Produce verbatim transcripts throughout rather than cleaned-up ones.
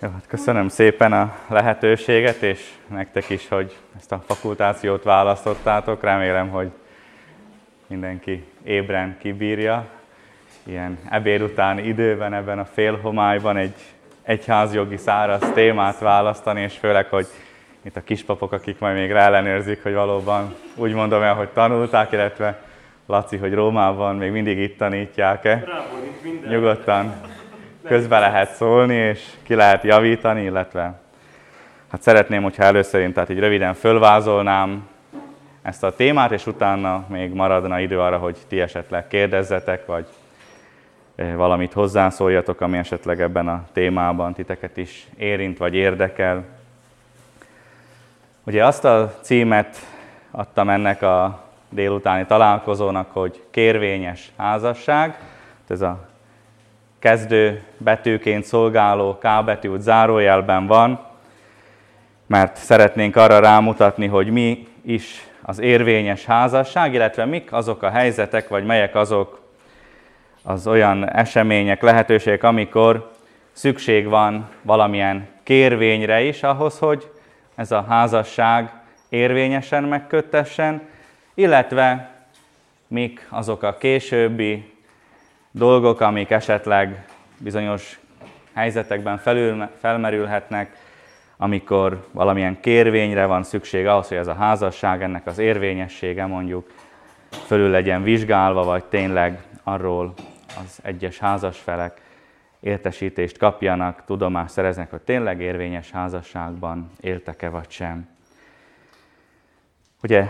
Jó, hát köszönöm szépen a lehetőséget, és nektek is, hogy ezt a fakultációt választottátok. Remélem, hogy mindenki ébren kibírja. Ilyen ebéd utáni időben, ebben a félhomályban egy egyházjogi száraz témát választani, és főleg, hogy itt a kispapok, akik majd még ráellenőrzik, hogy valóban úgy mondom el, hogy tanulták, illetve Laci, hogy Rómában még mindig itt tanítják-e. Nyugodtan közbe lehet szólni, és ki lehet javítani, illetve hát szeretném, hogyha először én tehát így röviden fölvázolnám ezt a témát, és utána még maradna idő arra, hogy ti esetleg kérdezzetek, vagy valamit hozzászóljatok, ami esetleg ebben a témában titeket is érint, vagy érdekel. Ugye azt a címet adtam ennek a délutáni találkozónak, hogy kérvényes házasság. Ez a kezdő betűként szolgáló K betűt zárójelben van, mert szeretnénk arra rámutatni, hogy mi is az érvényes házasság, illetve mik azok a helyzetek, vagy melyek azok az olyan események, lehetőségek, amikor szükség van valamilyen kérvényre is ahhoz, hogy ez a házasság érvényesen megköttessen, illetve mik azok a későbbi dolgok, amik esetleg bizonyos helyzetekben felül, felmerülhetnek, amikor valamilyen kérvényre van szükség ahhoz, hogy ez a házasság, ennek az érvényessége mondjuk fölül legyen vizsgálva, vagy tényleg arról az egyes házasfelek értesítést kapjanak, tudomást szereznek, hogy tényleg érvényes házasságban éltek-e vagy sem. Ugye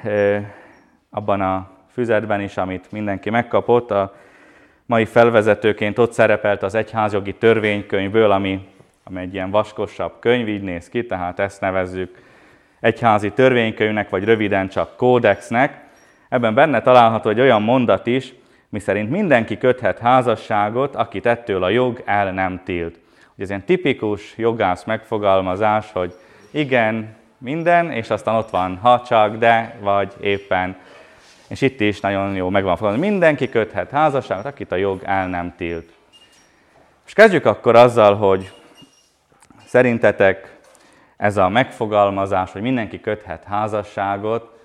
abban a füzetben is, amit mindenki megkapott, a mai felvezetőként ott szerepelt az egyházjogi törvénykönyvből, ami, ami egy ilyen vaskosabb könyv, így néz ki, tehát ezt nevezzük egyházi törvénykönyvnek, vagy röviden csak kódexnek. Ebben benne található egy olyan mondat is, miszerint mindenki köthet házasságot, akit ettől a jog el nem tilt. Ugye ez ilyen tipikus jogász megfogalmazás, hogy igen, minden, és aztán ott van ha csak, de, vagy éppen. És itt is nagyon jó megvan fogalmazni. Mindenki köthet házasságot, akit a jog el nem tilt. És kezdjük akkor azzal, hogy szerintetek ez a megfogalmazás, hogy mindenki köthet házasságot,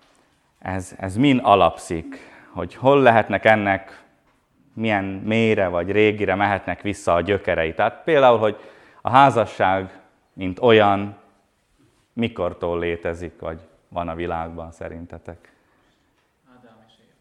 ez, ez min alapszik? Hogy hol lehetnek ennek, milyen mélyre vagy régire mehetnek vissza a gyökerei. Tehát például, hogy a házasság, mint olyan, mikortól létezik, vagy van a világban szerintetek? Ádám és Éva.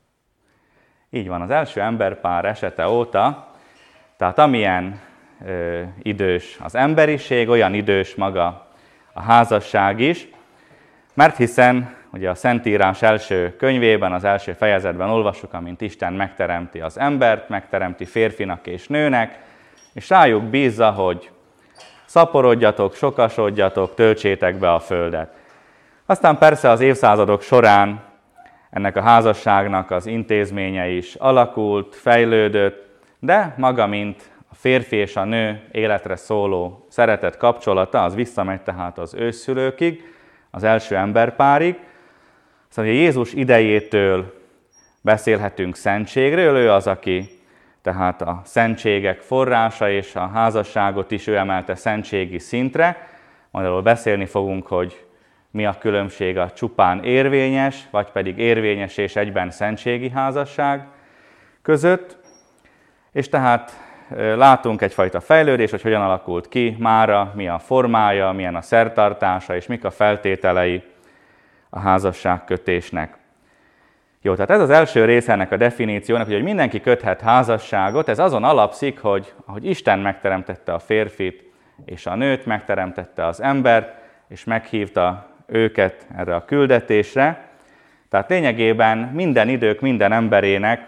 Így van, az első emberpár esete óta, tehát amilyen ö, idős az emberiség, olyan idős maga a házasság is, mert hiszen ugye a Szentírás első könyvében, az első fejezetben olvassuk, amint Isten megteremti az embert, megteremti férfinak és nőnek, és rájuk bízza, hogy szaporodjatok, sokasodjatok, töltsétek be a földet. Aztán persze az évszázadok során ennek a házasságnak az intézménye is alakult, fejlődött, de maga, mint a férfi és a nő életre szóló szeretet kapcsolata, az visszamegy tehát az ősszülőkig, az első emberpárig. Szóval Jézus idejétől beszélhetünk szentségről, ő az, aki tehát a szentségek forrása, és a házasságot is ő emelte szentségi szintre. Majd arról beszélni fogunk, hogy mi a különbség a csupán érvényes, vagy pedig érvényes és egyben szentségi házasság között. És tehát látunk egyfajta fejlődést, hogy hogyan alakult ki mára, mi a formája, milyen a szertartása, és mik a feltételei a házasságkötésnek. Jó, tehát ez az első része ennek a definíciónak, hogy mindenki köthet házasságot, ez azon alapszik, hogy ahogy Isten megteremtette a férfit és a nőt, megteremtette az embert, és meghívta őket erre a küldetésre. Tehát lényegében minden idők, minden emberének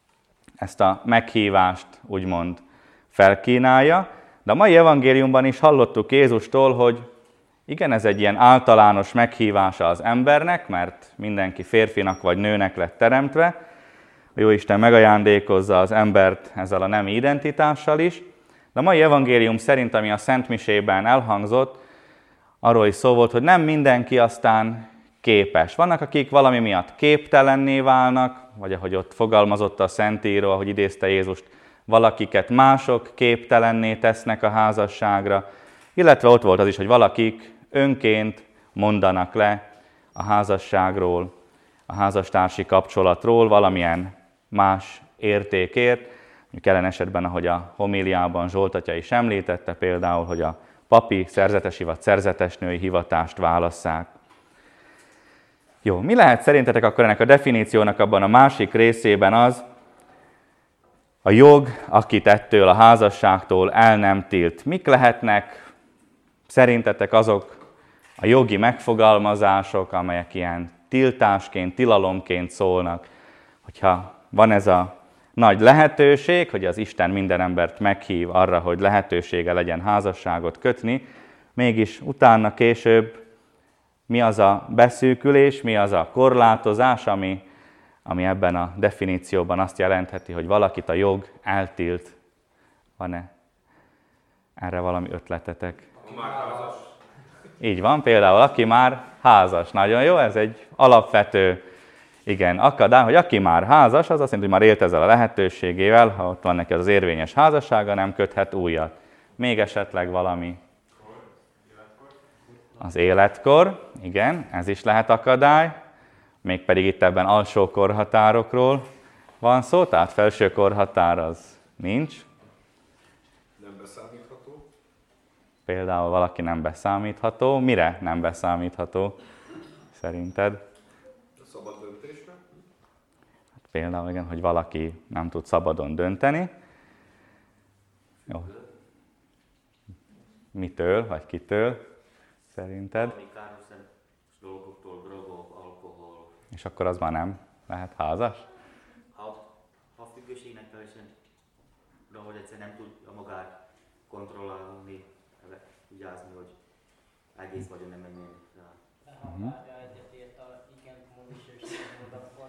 ezt a meghívást úgymond felkínálja, de a mai evangéliumban is hallottuk Jézustól, hogy igen, ez egy ilyen általános meghívása az embernek, mert mindenki férfinak vagy nőnek lett teremtve. A Jóisten megajándékozza az embert ezzel a nemi identitással is. De a mai evangélium szerint, ami a Szentmisében elhangzott, arról is szó volt, hogy nem mindenki aztán képes. Vannak, akik valami miatt képtelenné válnak, vagy ahogy ott fogalmazott a Szentíró, ahogy idézte Jézust, valakiket mások képtelenné tesznek a házasságra, Illetve ott volt az is, hogy valakik önként mondanak le a házasságról, a házastársi kapcsolatról valamilyen más értékért. Mondjuk jelen esetben, ahogy a homíliában Zsolt atya is említette, például, hogy a papi, szerzetesi vagy szerzetesnői hivatást válasszák. Jó, mi lehet szerintetek akkor ennek a definíciónak abban a másik részében az, a jog, akit ettől a házasságtól el nem tilt. Mik lehetnek szerintetek azok a jogi megfogalmazások, amelyek ilyen tiltásként, tilalomként szólnak, hogyha van ez a nagy lehetőség, hogy az Isten minden embert meghív arra, hogy lehetősége legyen házasságot kötni, mégis utána később mi az a beszűkülés, mi az a korlátozás, ami, ami ebben a definícióban azt jelentheti, hogy valakit a jog eltilt. Van-e erre valami ötletetek? Már házas. Így van, például aki már házas. Nagyon jó, ez egy alapvető igen, akadály, hogy aki már házas, az azt jelenti, hogy már élt ezzel a lehetőségével, ha ott van neki az érvényes házassága, nem köthet újat. Még esetleg valami az életkor, igen, ez is lehet akadály, mégpedig itt ebben alsó korhatárokról van szó, tehát felső korhatár az nincs. Nem beszámítható. Például valaki nem beszámítható. Mire nem beszámítható, szerinted? A szabad döntésre. Hát például igen, hogy valaki nem tud szabadon dönteni. Jó. Mitől, vagy kitől, szerinted? Valami károsabb dolgoktól, drogok, alkohol. És akkor az már nem lehet házas? Ha, ha függőségnek teljesen, de hogy egyszer nem tudja magát kontrollálni, vigyázni, hogy egész vagyon nem menjen rá. Ha uh-huh. Várja egyetért a igen módosítás mondatban,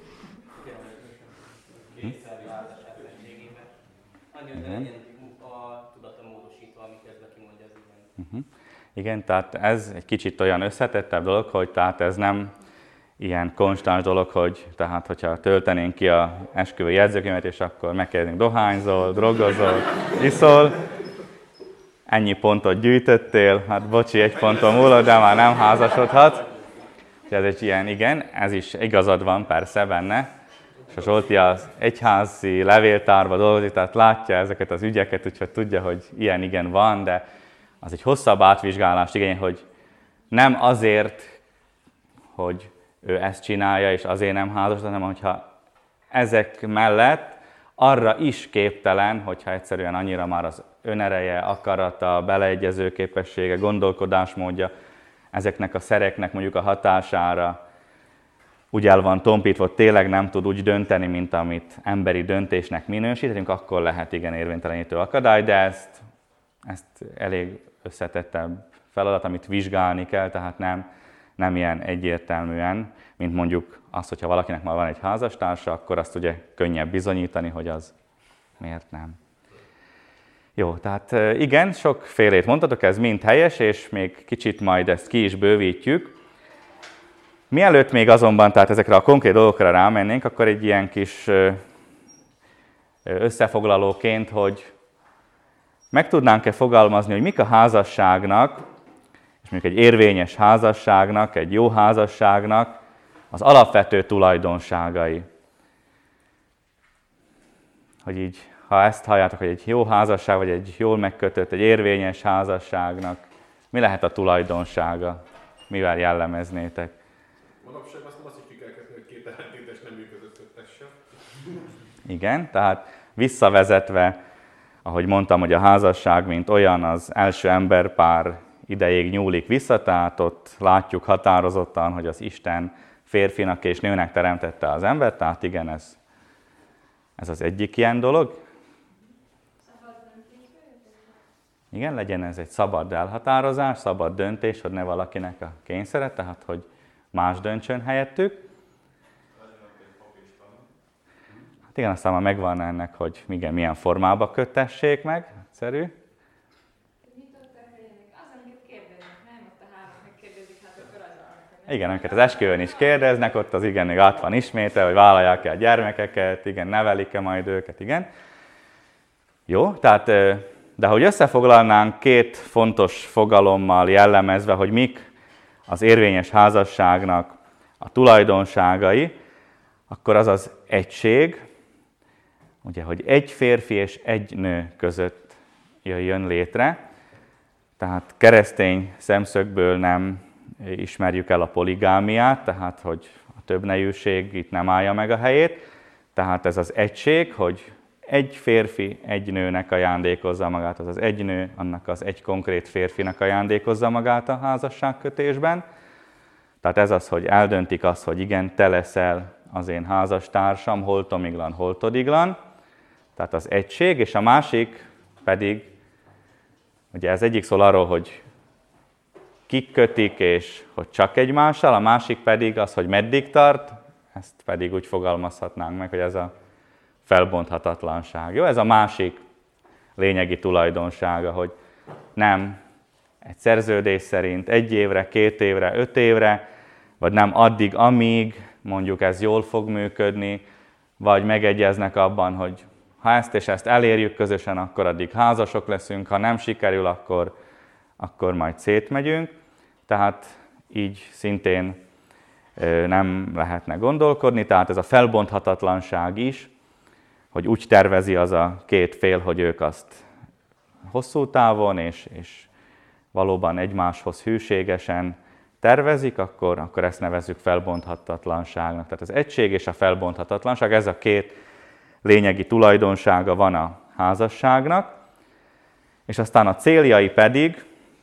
kényszerű házasság fességében, annyi, hogy legyen a tudata módosítva, ami közben kimondja az igen. Uh-huh. Igen, tehát ez egy kicsit olyan összetettebb dolog, hogy tehát ez nem ilyen konstans dolog, hogy tehát, hogyha töltenénk ki a esküvői jegyzőkönyvet, és akkor megkérdeznénk, dohányzol, drogozol, iszol, ennyi pontot gyűjtöttél, hát bocsi, egy ponton múlott, de már nem házasodhat. Ez egy ilyen, igen, ez is igazad van persze benne. És a Zsolti az egyházi levéltárba dolgozik, tehát látja ezeket az ügyeket, úgyhogy tudja, hogy ilyen igen van, de az egy hosszabb átvizsgálást igény, hogy nem azért, hogy ő ezt csinálja, és azért nem házasod, hanem hogyha ezek mellett arra is képtelen, hogyha egyszerűen annyira már az önereje, akarata, beleegyező képessége, gondolkodásmódja ezeknek a szereknek mondjuk a hatására úgy el van tompítva, tényleg nem tud úgy dönteni, mint amit emberi döntésnek minősítünk, akkor lehet igen érvénytelenítő akadály, de ezt, ezt elég összetettebb feladat, amit vizsgálni kell, tehát nem, nem ilyen egyértelműen, mint mondjuk az, hogyha valakinek már van egy házastársa, akkor azt ugye könnyebb bizonyítani, hogy az miért nem. Jó, tehát igen, sokfélét mondtatok, ez mind helyes, és még kicsit majd ezt ki is bővítjük. Mielőtt még azonban tehát ezekre a konkrét dolgokra rámennénk, akkor egy ilyen kis összefoglalóként, hogy meg tudnánk-e fogalmazni, hogy mik a házasságnak, és mondjuk egy érvényes házasságnak, egy jó házasságnak az alapvető tulajdonságai. Hogy így, ha ezt halljátok, hogy egy jó házasság, vagy egy jól megkötött, egy érvényes házasságnak, mi lehet a tulajdonsága? Mivel jellemeznétek? Manapság azt nem azt is ki kell kezdeni, hogy két ellentétes nem működött kötessen. Igen, tehát visszavezetve, ahogy mondtam, hogy a házasság, mint olyan, az első emberpár ideig nyúlik vissza, tehát ott látjuk határozottan, hogy az Isten férfinak és nőnek teremtette az embert, tehát igen, ez, ez az egyik ilyen dolog. Igen, legyen ez egy szabad elhatározás, szabad döntés, hogy ne valakinek a kényszere, tehát hogy más döntsön helyettük. Hát igen, aztán már megvan ennek, hogy igen, milyen formába kötessék meg, egyszerű. Igen, amiket az esküvőn is kérdeznek, ott az igen, még át van ismétel, hogy vállalják-e a gyermekeket, igen, nevelik-e majd őket, igen. Jó, tehát De hogy összefoglalnánk két fontos fogalommal jellemezve, hogy mik az érvényes házasságnak a tulajdonságai, akkor az az egység, ugye, hogy egy férfi és egy nő között jön létre. Tehát keresztény szemszögből nem ismerjük el a poligámiát, tehát hogy a többnejűség itt nem állja meg a helyét. Tehát ez az egység, hogy egy férfi egy nőnek ajándékozza magát, az az egy nő, annak az egy konkrét férfinak ajándékozza magát a házasságkötésben. Tehát ez az, hogy eldöntik azt, hogy igen, te leszel az én házastársam, holtomiglan, holtodiglan. Tehát az egység, és a másik pedig, ugye ez egyik szól arról, hogy kik kötik, és hogy csak egymással, a másik pedig az, hogy meddig tart, ezt pedig úgy fogalmazhatnánk meg, hogy ez a felbonthatatlanság. Jó, ez a másik lényegi tulajdonsága, hogy nem egy szerződés szerint egy évre, két évre, öt évre, vagy nem addig, amíg mondjuk ez jól fog működni, vagy megegyeznek abban, hogy ha ezt és ezt elérjük közösen, akkor addig házasok leszünk, ha nem sikerül, akkor, akkor majd szétmegyünk. Tehát így szintén nem lehetne gondolkodni, tehát ez a felbonthatatlanság is, hogy úgy tervezi az a két fél, hogy ők azt hosszú távon és, és valóban egymáshoz hűségesen tervezik, akkor, akkor ezt nevezzük felbonthatatlanságnak. Tehát az egység és a felbonthatatlanság, ez a két lényegi tulajdonsága van a házasságnak, és aztán a céljai pedig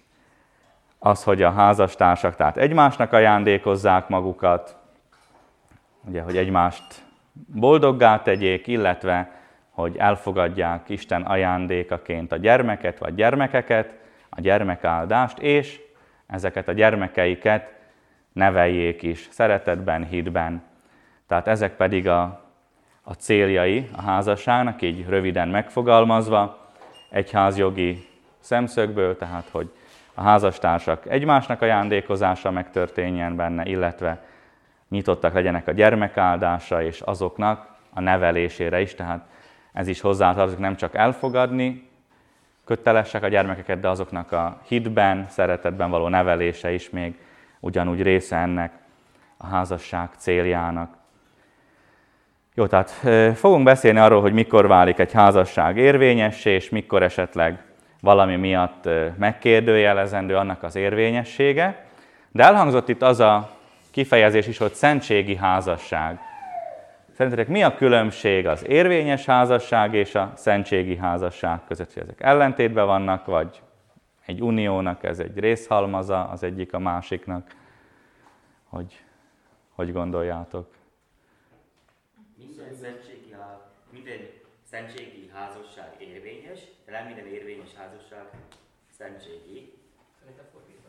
az, hogy a házastársak tehát egymásnak ajándékozzák magukat, ugye, hogy egymást boldoggá tegyék, illetve hogy elfogadják Isten ajándékaként a gyermeket vagy gyermekeket, a gyermekáldást, és ezeket a gyermekeiket neveljék is szeretetben, hitben. Tehát ezek pedig a, a céljai a házasságnak, így röviden megfogalmazva, egyházjogi szemszögből, tehát hogy a házastársak egymásnak ajándékozása megtörténjen benne, illetve nyitottak legyenek a gyermekáldása és azoknak a nevelésére is, tehát ez is hozzátartozik, nem csak elfogadni, kötelesek a gyermekeket, de azoknak a hitben, szeretetben való nevelése is még ugyanúgy része ennek a házasság céljának. Jó, tehát fogunk beszélni arról, hogy mikor válik egy házasság érvényessé, és mikor esetleg valami miatt megkérdőjelezendő annak az érvényessége. De elhangzott itt az a kifejezés is, hogy szentségi házasság. Szerintetek mi a különbség az érvényes házasság és a szentségi házasság között? Hogy ezek ellentétben vannak, vagy egy uniónak ez egy részhalmaza az egyik a másiknak? Hogy, hogy gondoljátok? Minden szentségi, minden szentségi házasság érvényes, de nem minden érvényes házasság szentségi. Szerintem fordítva.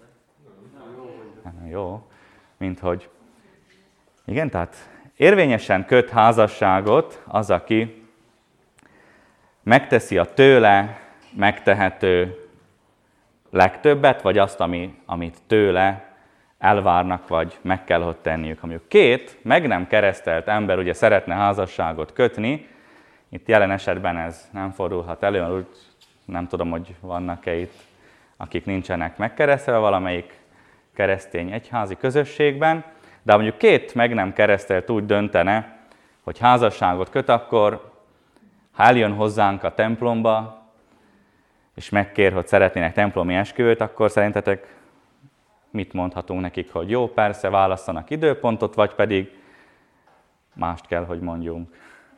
Nem, jó, mint hogy igen, tehát érvényesen köt házasságot az, aki megteszi a tőle megtehető legtöbbet, vagy azt, ami, amit tőle elvárnak, vagy meg kell, hogy tenniük. Ha mondjuk két meg nem keresztelt ember ugye szeretne házasságot kötni, itt jelen esetben ez nem fordulhat elő, úgy nem tudom, hogy vannak-e itt, akik nincsenek megkeresztelve valamelyik keresztény egyházi közösségben, de ha mondjuk két meg nem keresztelt úgy döntene, hogy házasságot köt, akkor ha eljön hozzánk a templomba, és megkér, hogy szeretnének templomi esküvőt, akkor szerintetek mit mondhatunk nekik, hogy jó, persze, válasszanak időpontot, vagy pedig mást kell, hogy mondjunk.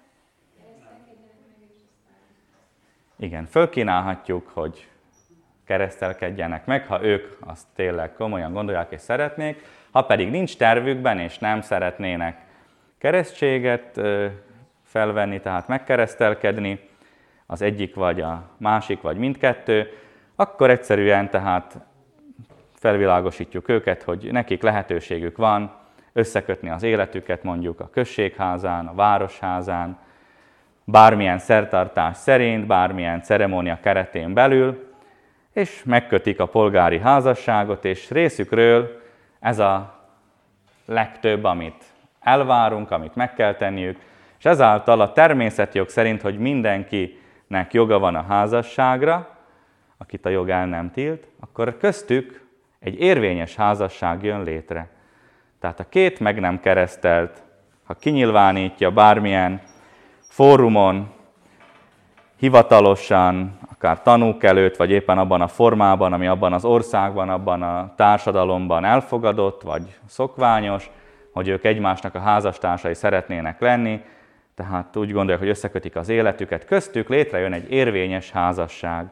Igen, fölkínálhatjuk, hogy keresztelkedjenek meg, ha ők azt tényleg komolyan gondolják és szeretnék, ha pedig nincs tervükben és nem szeretnének keresztséget felvenni, tehát megkeresztelkedni, az egyik vagy a másik, vagy mindkettő, akkor egyszerűen tehát felvilágosítjuk őket, hogy nekik lehetőségük van összekötni az életüket mondjuk a községházán, a városházán, bármilyen szertartás szerint, bármilyen ceremónia keretén belül, és megkötik a polgári házasságot, és részükről ez a legtöbb, amit elvárunk, amit meg kell tenniük, és ezáltal a természetjog szerint, hogy mindenkinek joga van a házasságra, akit a jog el nem tilt, akkor köztük egy érvényes házasság jön létre. Tehát a két meg nem keresztelt, ha kinyilvánítja bármilyen fórumon, hivatalosan, akár tanúk előtt, vagy éppen abban a formában, ami abban az országban, abban a társadalomban elfogadott, vagy szokványos, hogy ők egymásnak a házastársai szeretnének lenni, tehát úgy gondolják, hogy összekötik az életüket, köztük létrejön egy érvényes házasság.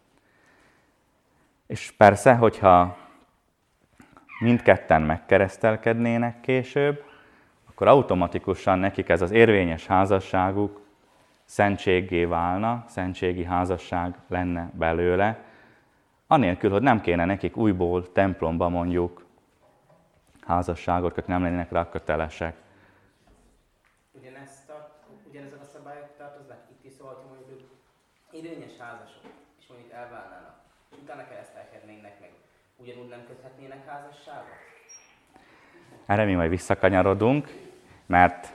És persze, hogyha mindketten megkeresztelkednének később, akkor automatikusan nekik ez az érvényes házasságuk szentséggé válna, szentségi házasság lenne belőle, anélkül, hogy nem kéne nekik újból templomba mondjuk házasságot kötni, nem lennének rá kötelesek. Ugyanezt tart, ugyanezek a szabályok tartoznak itt is, szóval, hogy mondjuk érvényes házasok, és mondjuk elválnának, és utána keresztelkednének meg, ugyanúgy nem köthetnének házasságot? Erre mi majd visszakanyarodunk, mert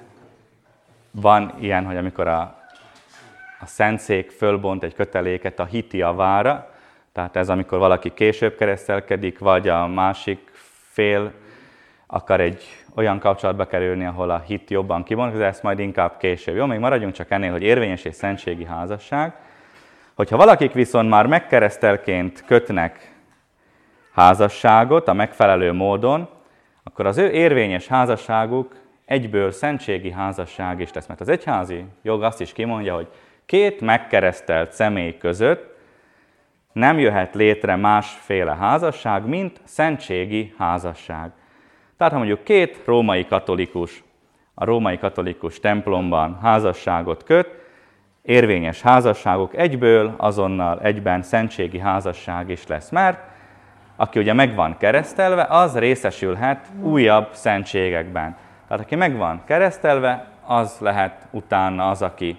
van ilyen, hogy amikor a, a Szentszék fölbont egy köteléket a hit javára, tehát ez amikor valaki később keresztelkedik, vagy a másik fél akar egy olyan kapcsolatba kerülni, ahol a hit jobban kibontakozik, ezt majd inkább később. Jó, még maradjunk csak ennél, hogy érvényes és szentségi házasság. Hogyha valakik viszont már megkeresztelként kötnek házasságot a megfelelő módon, akkor az ő érvényes házasságuk egyből szentségi házasság is lesz. Mert az egyházi jog azt is kimondja, hogy két megkeresztelt személy között nem jöhet létre másféle házasság, mint szentségi házasság. Tehát ha mondjuk két római katolikus a római katolikus templomban házasságot köt, érvényes házasságok egyből, azonnal egyben szentségi házasság is lesz. Mert aki ugye meg van keresztelve, az részesülhet újabb szentségekben. Tehát aki meg van keresztelve, az lehet utána az, aki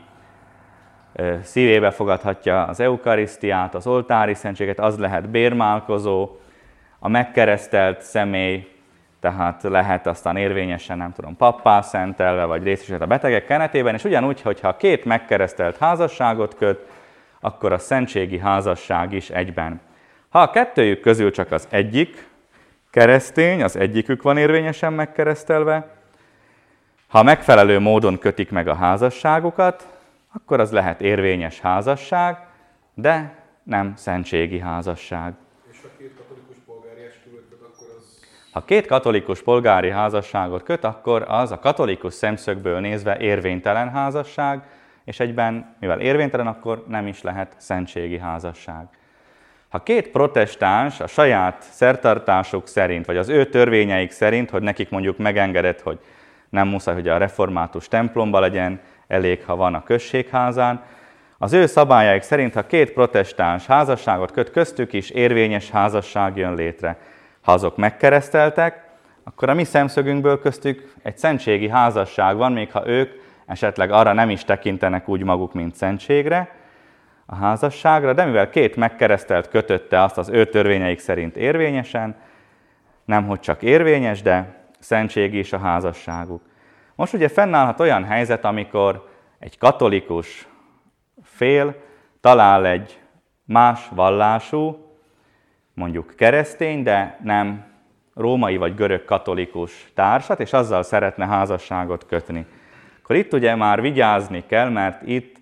szívébe fogadhatja az eukarisztiát, az oltári szentséget, az lehet bérmálkozó, a megkeresztelt személy, tehát lehet aztán érvényesen, nem tudom, pappá szentelve, vagy részesült a betegek kenetében, és ugyanúgy, hogyha két megkeresztelt házasságot köt, akkor a szentségi házasság is egyben. Ha a kettőjük közül csak az egyik keresztény, az egyikük van érvényesen megkeresztelve, ha megfelelő módon kötik meg a házasságukat, akkor az lehet érvényes házasság, de nem szentségi házasság. És ha két katolikus polgári esküvőt köt, akkor az... Ha két katolikus polgári házasságot köt, akkor az a katolikus szemszögből nézve érvénytelen házasság, és egyben, mivel érvénytelen, akkor nem is lehet szentségi házasság. Ha két protestáns a saját szertartásuk szerint, vagy az ő törvényeik szerint, hogy nekik mondjuk megengedett, hogy nem muszáj, hogy a református templomba legyen, elég, ha van a községházán, az ő szabályaik szerint, ha két protestáns házasságot köt, köztük is érvényes házasság jön létre. Ha azok megkereszteltek, akkor a mi szemszögünkből köztük egy szentségi házasság van, még ha ők esetleg arra nem is tekintenek úgy maguk, mint szentségre, a házasságra, de mivel két megkeresztelt kötötte azt az ő törvényeik szerint érvényesen, nemhogy csak érvényes, de szentségi is a házasságuk. Most ugye fennállhat olyan helyzet, amikor egy katolikus fél talál egy más vallású, mondjuk keresztény, de nem római vagy görög katolikus társat, és azzal szeretne házasságot kötni. Akkor itt ugye már vigyázni kell, mert itt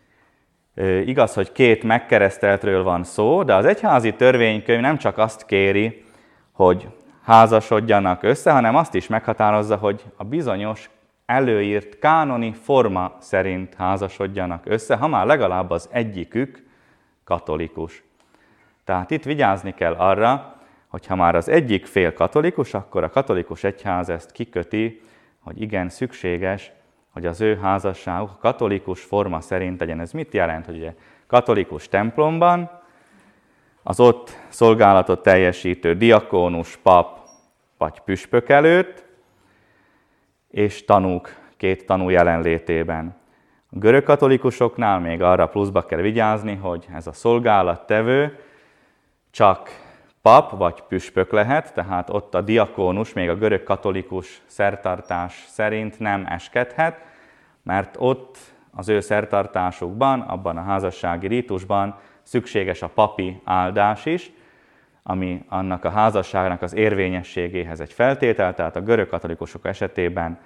igaz, hogy két megkereszteltről van szó, de az egyházi törvénykönyv nem csak azt kéri, hogy házasodjanak össze, hanem azt is meghatározza, hogy a bizonyos előírt kánoni forma szerint házasodjanak össze, ha már legalább az egyikük katolikus. Tehát itt vigyázni kell arra, hogy ha már az egyik fél katolikus, akkor a katolikus egyház ezt kiköti, hogy igen, szükséges, hogy az ő házasságuk a katolikus forma szerint legyen. Ez mit jelent? Hogy ugye katolikus templomban az ott szolgálatot teljesítő diakónus, pap vagy püspök előtt, és tanúk, két tanú jelenlétében. A görög katolikusoknál még arra pluszba kell vigyázni, hogy ez a szolgálattevő csak pap vagy püspök lehet, tehát ott a diakónus még a görög katolikus szertartás szerint nem eskedhet, mert ott az ő szertartásukban, abban a házassági rítusban szükséges a papi áldás is, ami annak a házasságnak az érvényességéhez egy feltétel, tehát a görög katolikusok esetében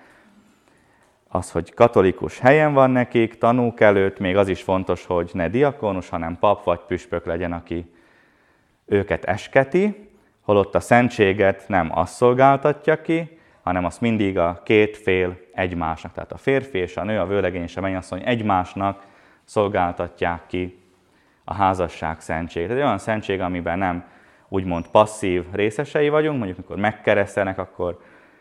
az, hogy katolikus helyen van nekik, tanúk előtt, még az is fontos, hogy ne diakónus, hanem pap vagy püspök legyen, aki őket esketi, holott a szentséget nem azt szolgáltatja ki, hanem azt mindig a két fél egymásnak, tehát a férfi és a nő, a vőlegény és a mennyasszony egymásnak szolgáltatják ki a házasság szentségét. Ez egy olyan szentség, amiben nem úgymond passzív részesei vagyunk, mondjuk amikor megkeresztelnek, akkor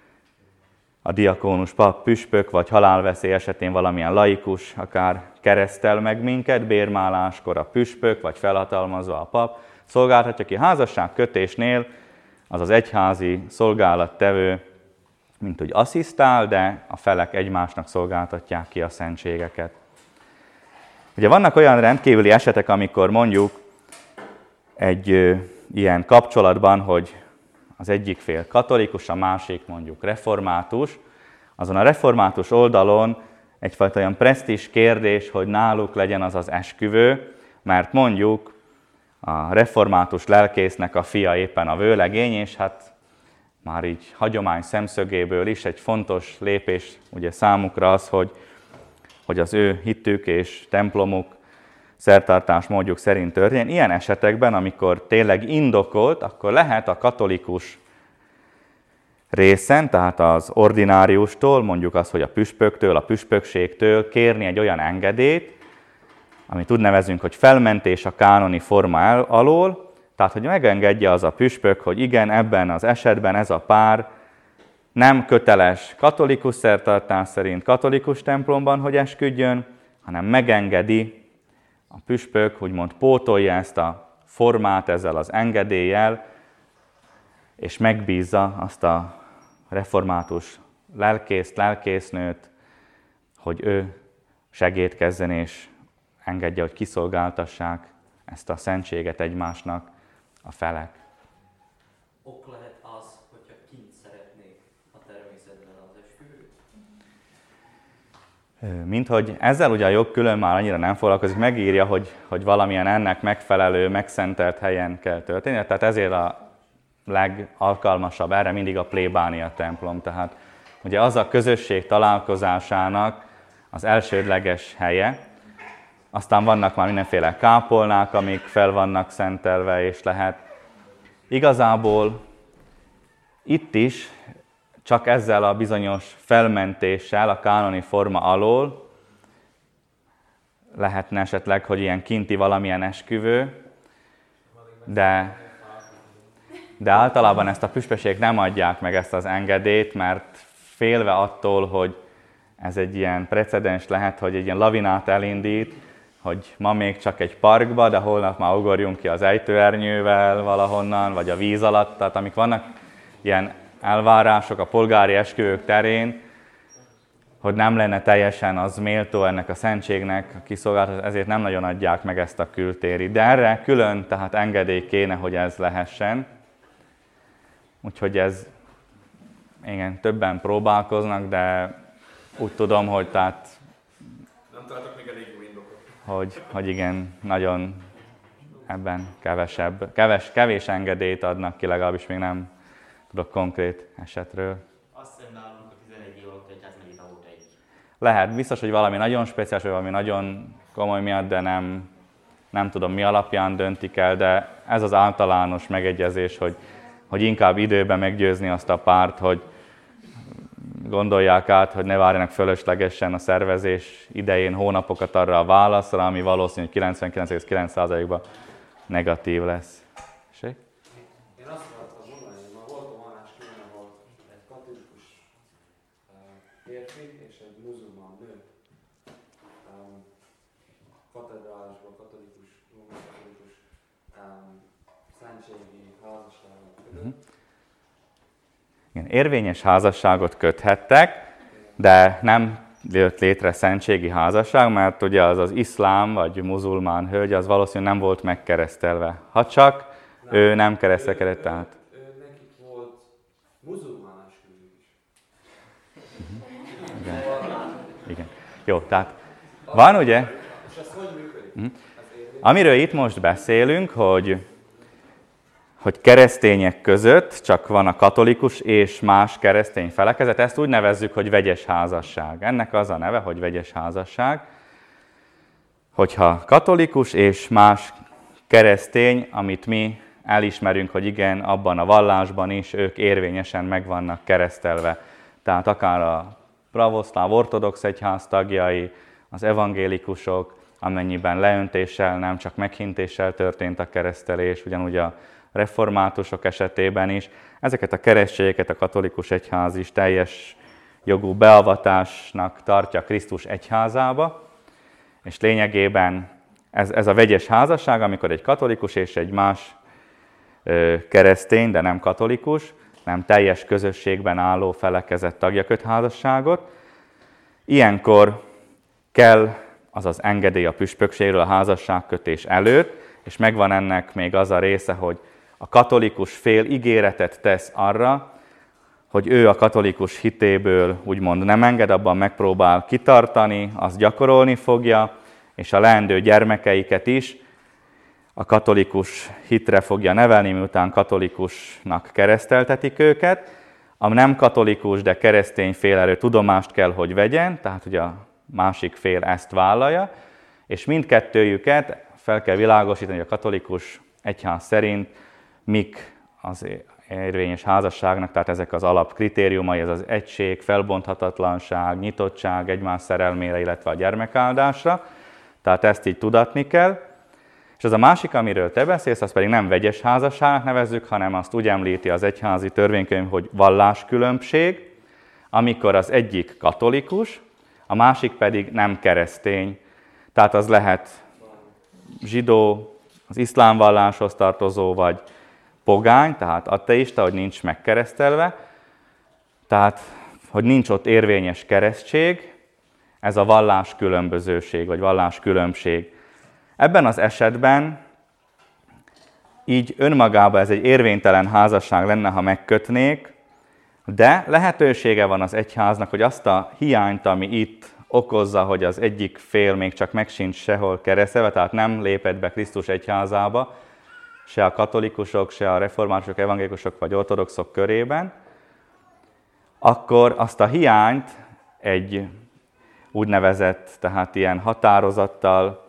a diakónus, pap, püspök vagy halálveszély esetén valamilyen laikus akár keresztel meg minket, bérmáláskor a püspök vagy felhatalmazva a pap szolgáltatja ki. Házasság kötésnél az az egyházi szolgálattevő, mint úgy asszisztál, de a felek egymásnak szolgáltatják ki a szentségeket. Ugye vannak olyan rendkívüli esetek, amikor mondjuk egy ö, ilyen kapcsolatban, hogy az egyik fél katolikus, a másik mondjuk református, azon a református oldalon egyfajta olyan presztízs kérdés, hogy náluk legyen az az esküvő, mert mondjuk a református lelkésznek a fia éppen a vőlegény, és hát már így hagyomány szemszögéből is egy fontos lépés ugye számukra az, hogy, hogy az ő hitük és templomuk szertartás módjuk szerint történjen. Ilyen esetekben, amikor tényleg indokolt, akkor lehet a katolikus részen, tehát az ordináriustól, mondjuk az, hogy a püspöktől, a püspökségtől kérni egy olyan engedélyt, amit úgy nevezünk, hogy felmentés a kánoni forma alól, tehát hogy megengedje az a püspök, hogy igen, ebben az esetben ez a pár nem köteles katolikus szertartás szerint katolikus templomban, hogy esküdjön, hanem megengedi a püspök, úgymond pótolja ezt a formát ezzel az engedéllyel, és megbízza azt a református lelkészt, lelkésznőt, hogy ő segédkezzen és engedje, hogy kiszolgáltassák ezt a szentséget egymásnak a felek. Ok lehet az, hogyha kint szeretnék a természetben az esküvőt? Mint hogy ezzel ugye a jog külön már annyira nem foglalkozik, megírja, hogy, hogy valamilyen ennek megfelelő, megszentelt helyen kell történni. Tehát ezért a legalkalmasabb erre mindig a plébánia templom. Tehát ugye az a közösség találkozásának az elsődleges helye. Aztán vannak már mindenféle kápolnák, amik fel vannak szentelve, és lehet. Igazából itt is csak ezzel a bizonyos felmentéssel a kánoni forma alól lehetne esetleg, hogy ilyen kinti valamilyen esküvő, de, de általában ezt a püspökség nem adják meg ezt az engedélyt, mert félve attól, hogy ez egy ilyen precedens lehet, hogy egy ilyen lavinát elindít, hogy ma még csak egy parkba, de holnap már ugorjunk ki az ejtőernyővel valahonnan, vagy a víz alatt, tehát amik vannak ilyen elvárások a polgári esküvők terén, hogy nem lenne teljesen az méltó ennek a szentségnek a kiszolgáltatás, ezért nem nagyon adják meg ezt a kültéri. De erre külön tehát engedély kéne, hogy ez lehessen. Úgyhogy ez, igen, többen próbálkoznak, de úgy tudom, hogy tehát Nem találtak még elég jó indokot. hogy, hogy igen, nagyon ebben kevesebb, keves, kevés engedélyt adnak ki, legalábbis még nem tudok konkrét esetről. Azt hiszem nálunk a tizenegy év alatt egyház megint volt egy. Lehet, biztos, hogy valami nagyon speciális, vagy valami nagyon komoly miatt, de nem, nem tudom mi alapján döntik el, de ez az általános megegyezés, hogy, hogy inkább időben meggyőzni azt a párt, hogy gondolják át, hogy ne várjanak fölöslegesen a szervezés idején hónapokat arra a válaszra, ami valószínű, hogy kilencvenkilenc egész kilenc százalékban negatív lesz. Ség? Én azt akartam mondani, hogy már voltam olyan esküvőn, ahol egy katolikus uh, férfi és egy muzulmán nő um, katedrálisban katolikus, római katolikus um, szentségi házasságot kötött. Igen, érvényes házasságot köthettek, de nem jött létre szentségi házasság, mert ugye az az iszlám vagy muzulmán hölgy, az valószínűleg nem volt megkeresztelve. Ha csak nem, ő nem keresztelkedett át. Ő, ő, nekik volt muzulmán esküvő is. Igen. Igen. Jó, tehát van ugye? És ez hogy működik? Mhm. Ez érvényes? Amiről itt most beszélünk, hogy, hogy keresztények között csak van a katolikus és más keresztény felekezet, ezt úgy nevezzük, hogy vegyes házasság. Ennek az a neve, hogy vegyes házasság. Hogyha katolikus és más keresztény, amit mi elismerünk, hogy igen, abban a vallásban is ők érvényesen meg vannak keresztelve. Tehát akár a pravoszláv ortodox egyház tagjai, az evangélikusok, amennyiben leöntéssel, nem csak meghintéssel történt a keresztelés, ugyanúgy a reformátusok esetében is. Ezeket a keresztségeket a katolikus egyház is teljes jogú beavatásnak tartja Krisztus egyházába, és lényegében ez, ez a vegyes házasság, amikor egy katolikus és egy más ö, keresztény, de nem katolikus, nem teljes közösségben álló felekezet tagja köt házasságot. Ilyenkor kell az az engedély a püspökségről a házasságkötés előtt, és megvan ennek még az a része, hogy a katolikus fél ígéretet tesz arra, hogy ő a katolikus hitéből úgymond nem enged, abban megpróbál kitartani, azt gyakorolni fogja, és a leendő gyermekeiket is a katolikus hitre fogja nevelni, miután katolikusnak kereszteltetik őket. A nem katolikus, de keresztény fél erről tudomást kell, hogy vegyen, tehát hogy a másik fél ezt vállalja, és mindkettőjüket fel kell világosítani, hogy a katolikus egyház szerint mik az érvényes házasságnak, tehát ezek az alapkritériumai, ez az egység, felbonthatatlanság, nyitottság egymás szerelmére, illetve a gyermekáldásra. Tehát ezt így tudatni kell. És az a másik, amiről te beszélsz, az pedig nem vegyes házasságnak nevezzük, hanem azt úgy említi az egyházi törvénykönyv, hogy valláskülönbség, amikor az egyik katolikus, a másik pedig nem keresztény. Tehát az lehet zsidó, az iszlám valláshoz tartozó, vagy pogány, tehát ateista, hogy nincs megkeresztelve. Tehát, hogy nincs ott érvényes keresztség, ez a valláskülönbözőség, vagy valláskülönbség. Ebben az esetben így önmagában ez egy érvénytelen házasság lenne, ha megkötnék, de lehetősége van az egyháznak, hogy azt a hiányt, ami itt okozza, hogy az egyik fél még csak meg sincs sehol keresztelve, tehát nem lépett be Krisztus egyházába, se a katolikusok, se a reformátusok, evangélikusok vagy ortodoxok körében, akkor azt a hiányt egy úgynevezett, tehát ilyen határozattal,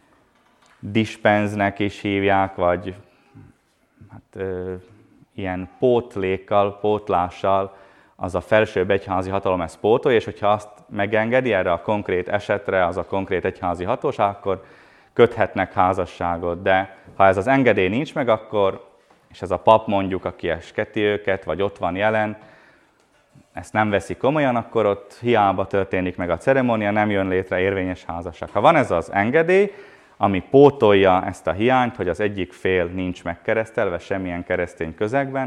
dispenznek is hívják, vagy hát, ö, ilyen pótlékkal, pótlással az a felsőbb egyházi hatalom ezt pótolja, és hogyha azt megengedi erre a konkrét esetre, az a konkrét egyházi hatóság, akkor köthetnek házasságot. De ha ez az engedély nincs meg, akkor, és ez a pap mondjuk, aki esketi őket, vagy ott van jelen, ezt nem veszi komolyan, akkor ott hiába történik meg a ceremónia, nem jön létre érvényes házasság. Ha van ez az engedély, ami pótolja ezt a hiányt, hogy az egyik fél nincs megkeresztelve semmilyen keresztény közegben,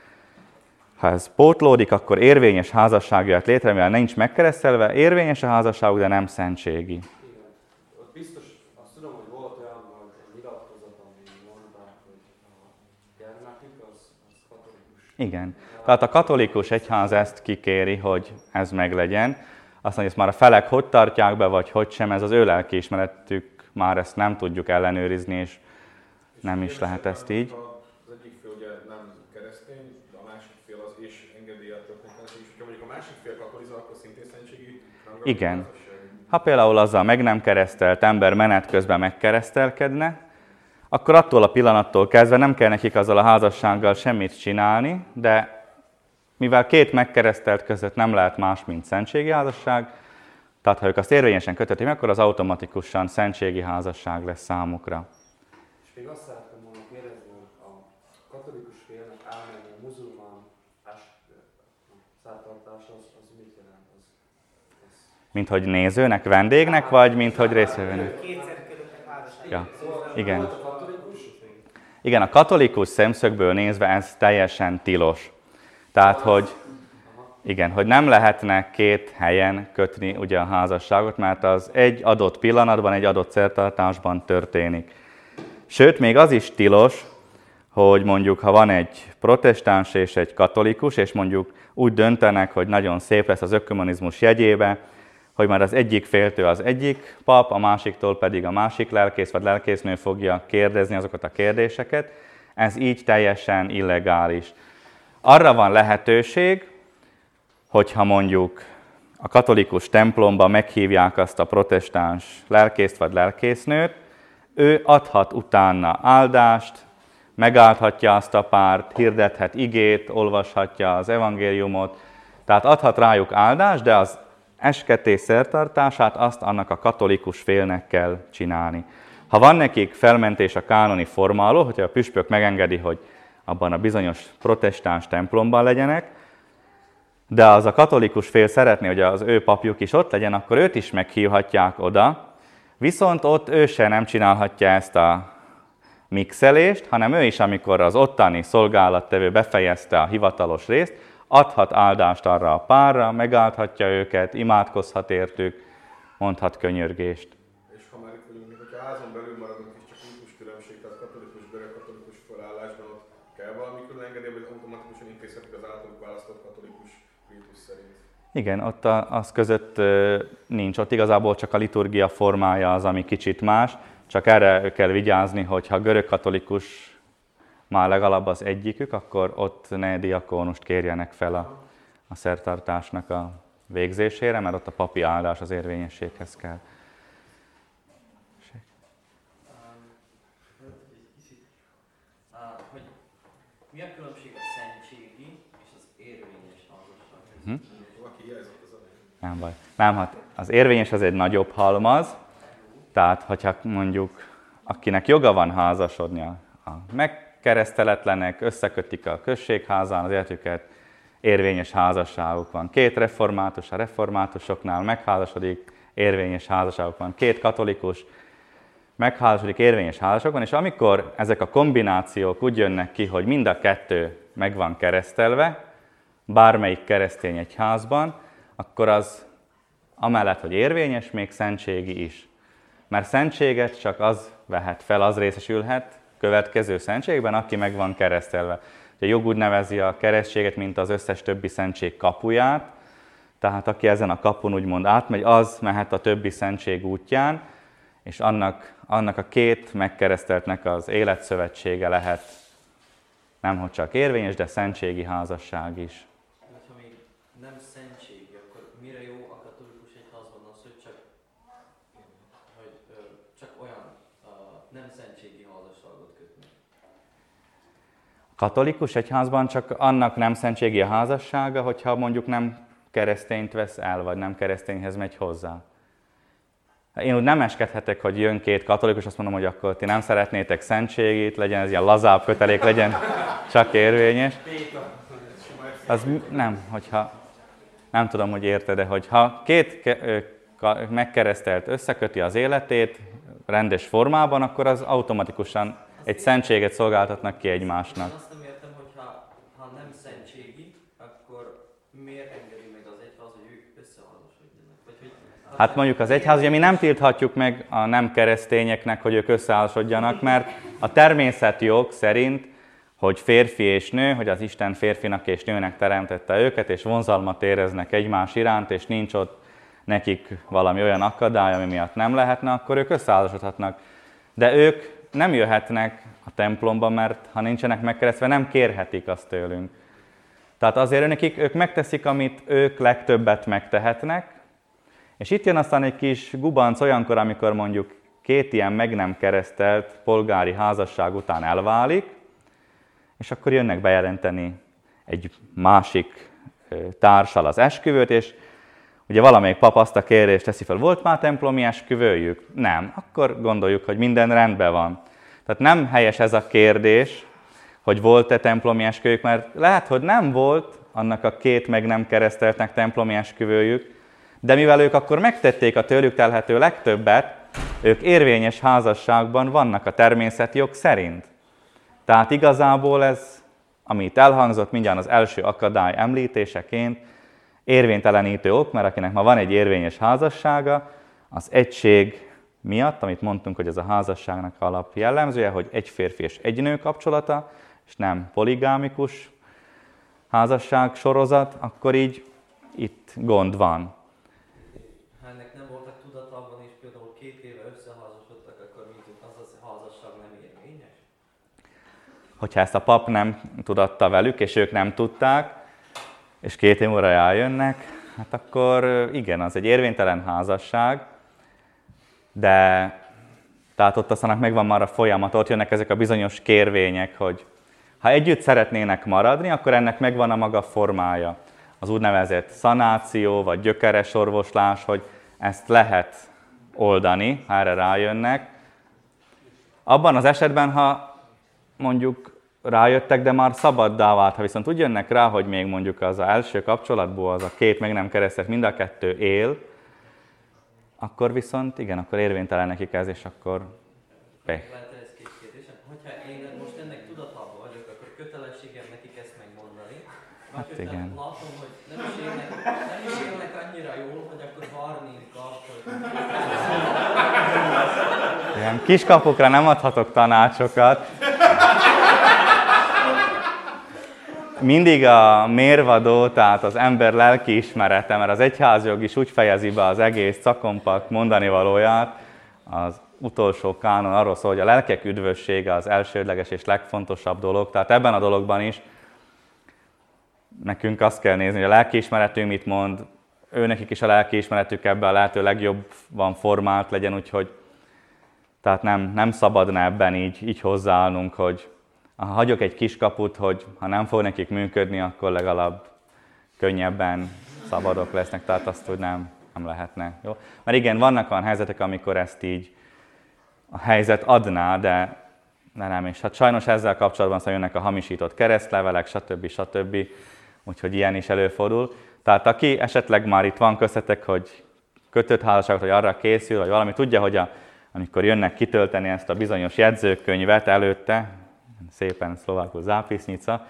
ha ez pótlódik, akkor érvényes házasság jöhet létre, mivel nincs megkeresztelve, érvényes a házasságuk, de nem szentségi. Igen. Ott biztos, azt tudom, hogy volt olyan volt egy nyilatkozat, ami mondták, hogy a gyermekük az, az katolikus. Igen. Tehát a katolikus egyház ezt kikéri, hogy ez meglegyen. Azt mondja, hogy ezt már a felek hogy tartják be, vagy hogy sem, ez az ő lelkiismeretük, már ezt nem tudjuk ellenőrizni, és nem is lehet ezt így. Az egyik fél ugye nem keresztény, de a másik fél az is engedélyelt történik, és hogyha mondjuk a másik fél katolizál, akkor szintén szentségi rangra. Igen. Ha például azzal meg nem keresztelt ember menet közben megkeresztelkedne, akkor attól a pillanattól kezdve nem kell nekik azzal a házassággal semmit csinálni, de mivel két megkeresztelt között nem lehet más, mint szentségi házasság, tehát ha ők azt érvényesen kötötték, akkor az automatikusan szentségi házasság lesz számukra. És még azt szeretném volna kérdezni, hogy a katolikus félnek elmenni a muzulmán szertartás, az, az mit jelent? Az, az... Mint hogy nézőnek, vendégnek, vagy mint hogy részvevőnek? Kétszer kötöttek házasságot. Ja. Szóval Igen. volt a katolikus? Igen, a katolikus szemszögből nézve ez teljesen tilos. Tehát, hogy igen, hogy nem lehetne két helyen kötni ugye a házasságot, mert az egy adott pillanatban, egy adott szertartásban történik. Sőt, még az is tilos, hogy mondjuk, ha van egy protestáns és egy katolikus, és mondjuk úgy döntenek, hogy nagyon szép lesz az ökumenizmus jegyébe, hogy már az egyik féltől az egyik pap, a másiktól pedig a másik lelkész vagy lelkésznő fogja kérdezni azokat a kérdéseket. Ez így teljesen illegális. Arra van lehetőség, hogyha mondjuk a katolikus templomban meghívják azt a protestáns lelkészt vagy lelkésznőt, ő adhat utána áldást, megáldhatja azt a párt, hirdethet igét, olvashatja az evangéliumot, tehát adhat rájuk áldást, de az esketés szertartását azt annak a katolikus félnek kell csinálni. Ha van nekik felmentés a kánoni forma alól, hogyha a püspök megengedi, hogy abban a bizonyos protestáns templomban legyenek, de az a katolikus fél szeretné, hogy az ő papjuk is ott legyen, akkor őt is meghívhatják oda, viszont ott ő se nem csinálhatja ezt a mixelést, hanem ő is, amikor az ottani szolgálattevő befejezte a hivatalos részt, adhat áldást arra a párra, megáldhatja őket, imádkozhat értük, mondhat könyörgést. És ha már itt vagyunk, még hogyha házon belül maradunk is csak ritus különbség, tehát katolikus, görög-katolikus felállásban ott kell valami külön engedély, vagy automatikusan intézhetik az általuk választott katolikus ritus szerint? Igen, ott a, az között nincs, ott igazából csak a liturgia formája az, ami kicsit más, csak erre kell vigyázni, hogy ha görög-katolikus már legalább az egyikük, akkor ott ne diakónust kérjenek fel a, a szertartásnak a végzésére, mert ott a papi áldás az érvényességhez kell. Hogy mi a különbség a szentségi és az érvényes házasság? Hm? Valaki hiányzott az elején. Nem baj. Nem, hát az érvényes az egy nagyobb halmaz, tehát hogyha mondjuk akinek joga van házasodni, a, a megkereszteletlenek összekötik a községházán az életüket, érvényes házasságuk van. Két református, a reformátusoknál megházasodik, érvényes házasságuk van. Két katolikus megházasodik, érvényes házasságuk van, és amikor ezek a kombinációk úgy jönnek ki, hogy mind a kettő meg van keresztelve, bármelyik keresztény egyházban, akkor az amellett, hogy érvényes, még szentségi is. Mert szentséget csak az vehet fel, az részesülhet következő szentségben, aki meg van keresztelve. A jog úgy nevezi a keresztséget, mint az összes többi szentség kapuját, tehát aki ezen a kapun úgymond átmegy, az mehet a többi szentség útján, és annak, annak a két megkereszteltnek az életszövetsége lehet nemhogy csak érvényes, de szentségi házasság is. Ha még nem szentségi, akkor mire jó a katolikus egyházban az, hogy csak, hogy, ö, csak olyan ö, nem szentségi házasságot kötni? A katolikus egyházban csak annak nem szentségi a házassága, hogyha mondjuk nem keresztényt vesz el, vagy nem keresztényhez megy hozzá. Én úgy nem eskedhetek, hogy jön két katolikus, azt mondom, hogy akkor ti nem szeretnétek szentségét, legyen ez ilyen lazább kötelék, legyen csak érvényes. Az nem, hogyha, nem tudom, hogy érted, de hogyha két megkeresztelt összeköti az életét rendes formában, akkor az automatikusan egy szentséget szolgáltatnak ki egymásnak. Én azt nem értem, hogy ha, ha nem szentségi, akkor miért engedi meg az egyház, hogy ők összeházasodjanak? Vagy, hogy, Hát mondjuk az egyház, ugye mi nem tilthatjuk meg a nem keresztényeknek, hogy ők összeházasodjanak, mert a természetjog szerint, hogy férfi és nő, hogy az Isten férfinak és nőnek teremtette őket, és vonzalmat éreznek egymás iránt, és nincs ott nekik valami olyan akadály, ami miatt nem lehetne, akkor ők összeházasodhatnak. De ők nem jöhetnek a templomba, mert ha nincsenek megkeresztve, nem kérhetik azt tőlünk. Tehát azért nekik ők megteszik, amit ők legtöbbet megtehetnek, és itt jön aztán egy kis gubanc olyankor, amikor mondjuk két ilyen meg nem keresztelt polgári házasság után elválik, és akkor jönnek bejelenteni egy másik társal az esküvőt, és ugye valamelyik pap azt a kérdést teszi fel, volt már templomi esküvőjük? Nem. Akkor gondoljuk, hogy minden rendben van. Tehát nem helyes ez a kérdés, hogy volt-e templomi esküvőjük, mert lehet, hogy nem volt annak a két meg nem kereszteltnek templomi esküvőjük, de mivel ők akkor megtették a tőlük telhető legtöbbet, ők érvényes házasságban vannak a természeti jog szerint. Tehát igazából ez, ami itt elhangzott mindjárt az első akadály említéseként, érvénytelenítő ok, mert akinek ma van egy érvényes házassága, az egység miatt, amit mondtunk, hogy ez a házasságnak alap jellemzője, hogy egy férfi és egy nő kapcsolata, és nem poligámikus házasság sorozat, akkor így itt gond van. Hát hogyha ezt a pap nem tudatta velük, és ők nem tudták, és két év múlva eljönnek, hát akkor igen, az egy érvénytelen házasság, de tehát ott aztán megvan már a folyamat, ott jönnek ezek a bizonyos kérvények, hogy ha együtt szeretnének maradni, akkor ennek megvan a maga formája. Az úgynevezett szanáció, vagy gyökeres orvoslás, hogy ezt lehet oldani, ha erre rájönnek. Abban az esetben, ha mondjuk rájöttek, de már szabaddá vált, ha viszont úgy jönnek rá, hogy még mondjuk az első kapcsolatból az a két meg nem keresztelt, mind a kettő él, akkor viszont igen, akkor érvénytelen nekik ez, és akkor pech. Lehet ez két kérdésem. Hogyha én most ennek tudatában vagyok, akkor kötelességem nekik ezt megmondani. Vagy Hát hogyha igen. látom, hogy nem is, élnek, nem is élnek annyira jól, hogy akkor várni tart, hogy... Ilyen kiskapukra nem adhatok tanácsokat. Mindig a mérvadó, tehát az ember lelkiismerete, mert az egyházjog is úgy fejezi be az egész cakompakt mondani valóját, az utolsó kánon arról szól, hogy a lelkek üdvössége az elsődleges és legfontosabb dolog. Tehát ebben a dologban is nekünk azt kell nézni, hogy a lelkiismeretünk mit mond, őnekik is a lelkiismeretük ebben a lehető legjobban formált legyen, úgyhogy tehát nem, nem szabadna ebben így, így hozzáállnunk, hogy ha hagyok egy kiskaput, hogy ha nem fog nekik működni, akkor legalább könnyebben szabadok lesznek, tehát azt úgy nem, nem lehetne. Jó? Mert igen, vannak olyan helyzetek, amikor ezt így a helyzet adná, de, de nem. És hát sajnos ezzel kapcsolatban szóval jönnek a hamisított keresztlevelek, stb. stb. Úgyhogy ilyen is előfordul. Tehát aki esetleg már itt van köztetek, hogy kötött házasságot, hogy arra készül, vagy valami, tudja, hogy a, amikor jönnek kitölteni ezt a bizonyos jegyzőkönyvet előtte, szépen szlovákul zápisznica,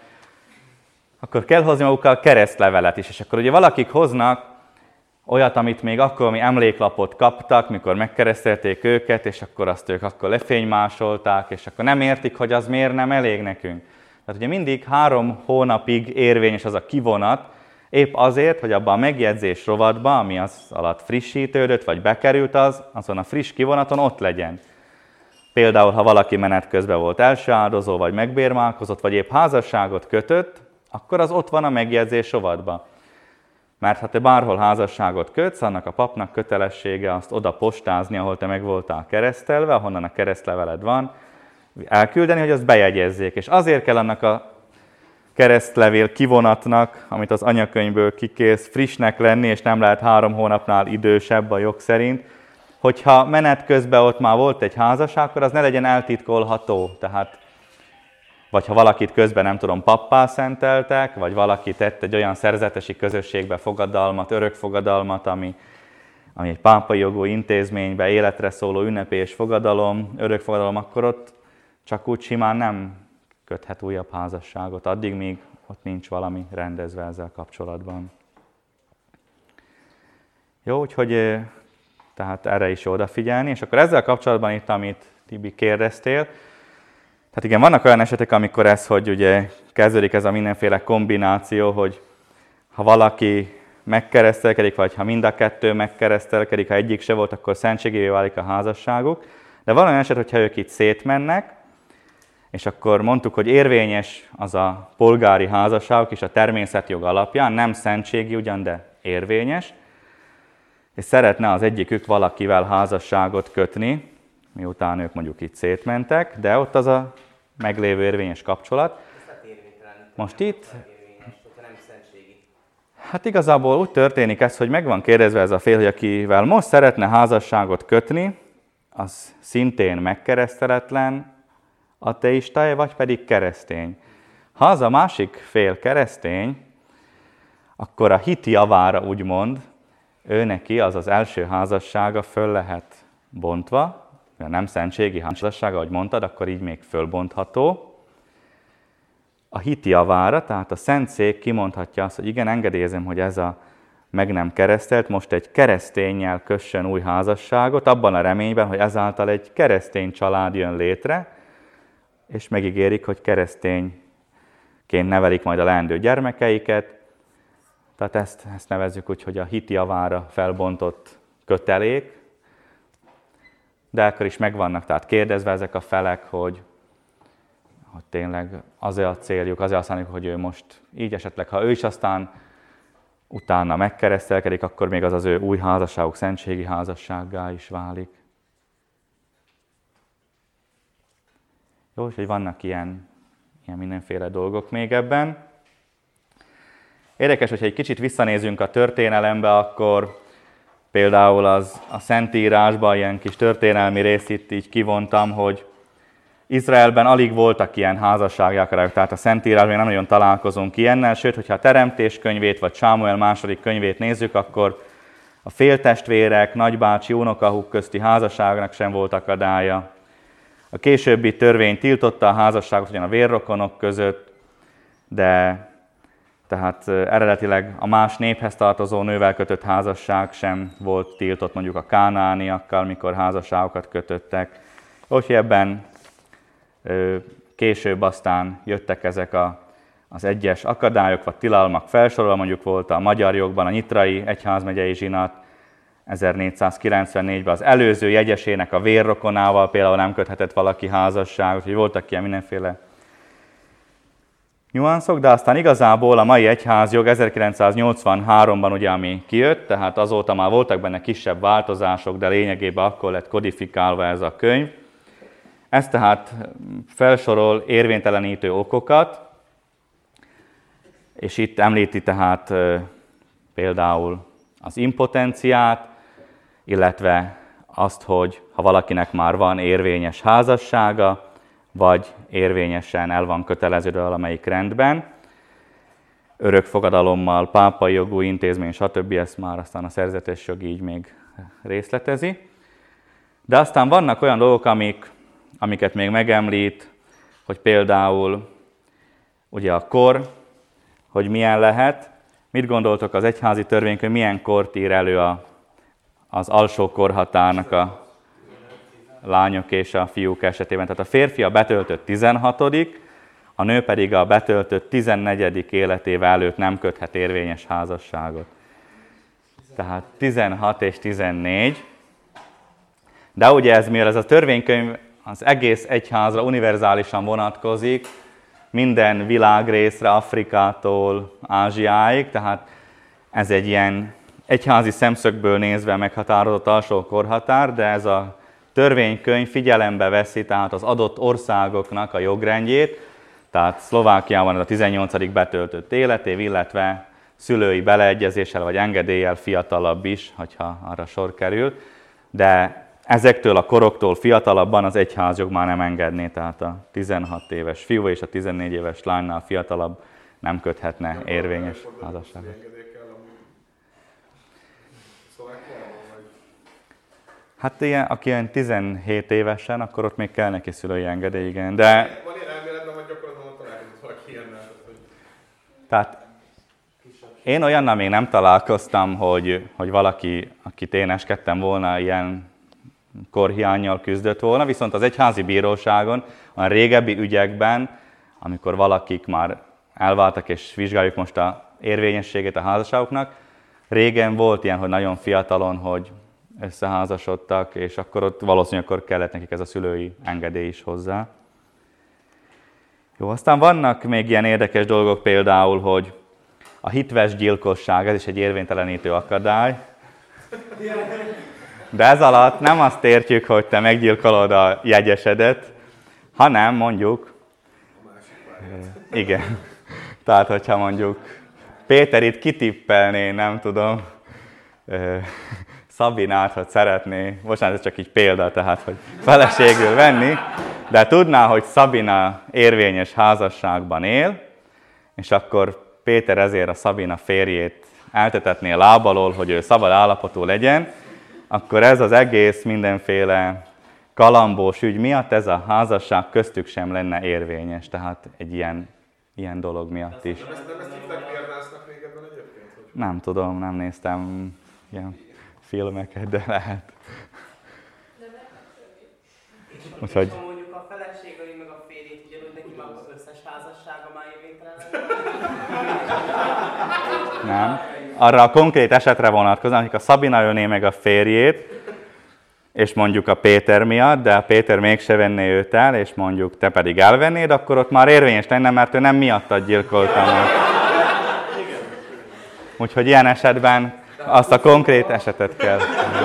akkor kell hozni magukkal keresztlevelet is. És akkor ugye valakik hoznak olyat, amit még akkor mi emléklapot kaptak, mikor megkeresztelték őket, és akkor azt ők akkor lefénymásolták, és akkor nem értik, hogy az miért nem elég nekünk. Tehát ugye mindig három hónapig érvényes az a kivonat, épp azért, hogy abban a megjegyzés rovatban, ami az alatt frissítődött, vagy bekerült az, azon a friss kivonaton ott legyen. Például, ha valaki menet közben volt első áldozó, vagy megbérmálkozott, vagy épp házasságot kötött, akkor az ott van a megjegyzés rovatban. Mert ha te bárhol házasságot kötsz, annak a papnak kötelessége azt oda postázni, ahol te meg voltál keresztelve, ahonnan a keresztleveled van, elküldeni, hogy azt bejegyezzék. És azért kell annak a keresztlevél kivonatnak, amit az anyakönyvből kikész, frissnek lenni, és nem lehet három hónapnál idősebb a jog szerint, hogyha menet közben ott már volt egy házasság, akkor az ne legyen eltitkolható. Tehát, vagy ha valakit közben, nem tudom, pappá szenteltek, vagy valaki tett egy olyan szerzetesi közösségbe fogadalmat, örökfogadalmat, ami, ami egy pápai jogú intézménybe életre szóló ünnepés fogadalom, örökfogadalom, akkor ott csak úgy simán nem köthet újabb házasságot, addig, míg ott nincs valami rendezve ezzel kapcsolatban. Jó, úgyhogy tehát erre is odafigyelni, és akkor ezzel kapcsolatban itt, amit Tibi kérdeztél, tehát igen, vannak olyan esetek, amikor ez, hogy ugye kezdődik ez a mindenféle kombináció, hogy ha valaki megkeresztelkedik, vagy ha mind a kettő megkeresztelkedik, ha egyik se volt, akkor szentségévé válik a házasságuk. De van olyan eset, hogyha ők itt szétmennek, és akkor mondtuk, hogy érvényes az a polgári házasságok is a természetjog alapján, nem szentségi ugyan, de érvényes, és szeretne az egyikük valakivel házasságot kötni, miután ők mondjuk itt szétmentek, de ott az a meglévő érvényes kapcsolat. Most itt, hát igazából úgy történik ez, hogy meg van kérdezve ez a fél, hogy akivel most szeretne házasságot kötni, az szintén megkereszteletlen, ateista, vagy pedig keresztény. Ha az a másik fél keresztény, akkor a hit javára úgymond, ő neki az az első házassága föl lehet bontva, a nem szentségi házassága, ahogy mondtad, akkor így még fölbontható. A hit javára, tehát a Szentszék kimondhatja azt, hogy igen, engedélyezem, hogy ez a meg nem keresztelt, most egy kereszténnyel kössön új házasságot, abban a reményben, hogy ezáltal egy keresztény család jön létre, és megígérik, hogy keresztényként nevelik majd a leendő gyermekeiket. Tehát ezt, ezt nevezzük úgy, hogy a hit javára felbontott kötelék. De akkor is megvannak tehát kérdezve ezek a felek, hogy, hogy tényleg azért a céljuk, azért azt mondjuk, hogy ő most így esetleg, ha ő is aztán utána megkeresztelkedik, akkor még az az ő új házasságuk szentségi házassággá is válik. Jó, és hogy vannak ilyen, ilyen mindenféle dolgok még ebben. Érdekes, hogyha egy kicsit visszanézünk a történelembe, akkor például az, a Szentírásban ilyen kis történelmi részt itt így kivontam, hogy Izraelben alig voltak ilyen házassággyakrályok, tehát a Szentírásban még nem nagyon találkozunk ilyennel, sőt, hogyha a Teremtés könyvét vagy Sámuel második könyvét nézzük, akkor a féltestvérek, nagybácsi, unokahúg közti házasságnak sem volt akadálya. A későbbi törvény tiltotta a házasságot ugyan a vérrokonok között, de tehát eredetileg a más néphez tartozó nővel kötött házasság sem volt tiltott, mondjuk a kánaániakkal, mikor házasságokat kötöttek. Úgyhogy ebben később aztán jöttek ezek a, az egyes akadályok vagy tilalmak felsorolva, mondjuk volt a magyar jogban a nyitrai egyházmegyei zsinat, ezernégyszázkilencvennégyben az előző jegyesének a vérrokonával például nem köthetett valaki házasságot, úgyhogy voltak ilyen mindenféle nyuanszok, de aztán igazából a mai egyházjog ezerkilencszáznyolcvanháromban ugye, ami kijött, tehát azóta már voltak benne kisebb változások, de lényegében akkor lett kodifikálva ez a könyv. Ez tehát felsorol érvénytelenítő okokat, és itt említi tehát például az impotenciát, illetve azt, hogy ha valakinek már van érvényes házassága, vagy érvényesen el van köteleződve valamelyik rendben, örökfogadalommal, pápai jogú intézmény, stb. Ezt már aztán a szerzetes jog így még részletezi. De aztán vannak olyan dolgok, amik, amiket még megemlít, hogy például ugye a kor, hogy milyen lehet. Mit gondoltok az egyházi törvénykönyv, milyen kort ír elő a, az alsó korhatárnak a lányok és a fiúk esetében? Tehát a férfi a betöltött tizenhatodik, a nő pedig a betöltött tizennegyedik életéve előtt nem köthet érvényes házasságot. Tehát tizenhat és tizennégy. De ugye ez, mivel ez a törvénykönyv az egész egyházra univerzálisan vonatkozik, minden világrészre, Afrikától Ázsiáig, tehát ez egy ilyen egyházi szemszögből nézve meghatározott alsó korhatár, de ez a törvénykönyv figyelembe veszi tehát az adott országoknak a jogrendjét, tehát Szlovákiában ez a tizennyolcadik betöltött életév, illetve szülői beleegyezéssel vagy engedéllyel fiatalabb is, hogyha arra sor kerül, de ezektől a koroktól fiatalabban az egyházjog már nem engedné, tehát a tizenhat éves fiú és a tizennégy éves lánynál fiatalabb nem köthetne érvényes házasságot. Hát ilyen, aki ilyen tizenhét évesen, akkor ott még kell neki szülői engedély, igen, de... Van ilyen elméletben, vagy gyakorlatban találkozott valaki ilyennel? Tehát én olyannal még nem találkoztam, hogy, hogy valaki, akit én eskedtem volna, ilyen korhiánnyal küzdött volna, viszont az egyházi bíróságon, a régebbi ügyekben, amikor valakik már elváltak, és vizsgáljuk most a érvényességét a házasságoknak, régen volt ilyen, hogy nagyon fiatalon, hogy összeházasodtak, és akkor ott valószínűleg akkor kellett nekik ez a szülői engedély is hozzá. Jó, aztán vannak még ilyen érdekes dolgok, például, hogy a hitves gyilkosság, ez is egy érvénytelenítő akadály. De ez alatt nem azt értjük, hogy te meggyilkolod a jegyesedet, hanem mondjuk, igen, tehát hogyha mondjuk Péter itt kitippelné, nem tudom, Szabinát, hogy szeretné, bocsánat, ez csak így példa, tehát, hogy feleségül venni, de tudná, hogy Szabina érvényes házasságban él, és akkor Péter ezért a Szabina férjét eltetetné láb alól, hogy ő szabad állapotú legyen, akkor ez az egész mindenféle kalambós ügy miatt ez a házasság köztük sem lenne érvényes, tehát egy ilyen, ilyen dolog miatt is. Nem ezt, nem ezt hittek példásznak régebben egyébként? Hogy... Nem tudom, nem néztem ilyen filmeket, de lehet. Úgyhogy... Ha mondjuk a feleségei meg a férjét, ugyanúgy neki már az összes házassága már érvénytelen. Nem. Arra a konkrét esetre vonatkozóan, amikor a Szabina ölné meg a férjét, és mondjuk a Péter miatt, de a Péter mégse venné őt el, és mondjuk te pedig elvennéd, akkor ott már érvényes lenne, mert ő nem miattad gyilkolta meg. Úgyhogy ilyen esetben azt a konkrét esetet kell.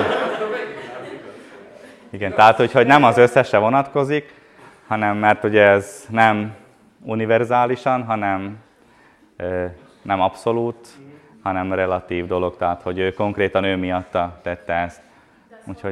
Igen, tehát hogy nem az összesre vonatkozik, hanem mert ugye ez nem univerzálisan, hanem nem abszolút, hanem relatív dolog, tehát hogy ő konkrétan ő miatta tette ezt. Úgyhogy...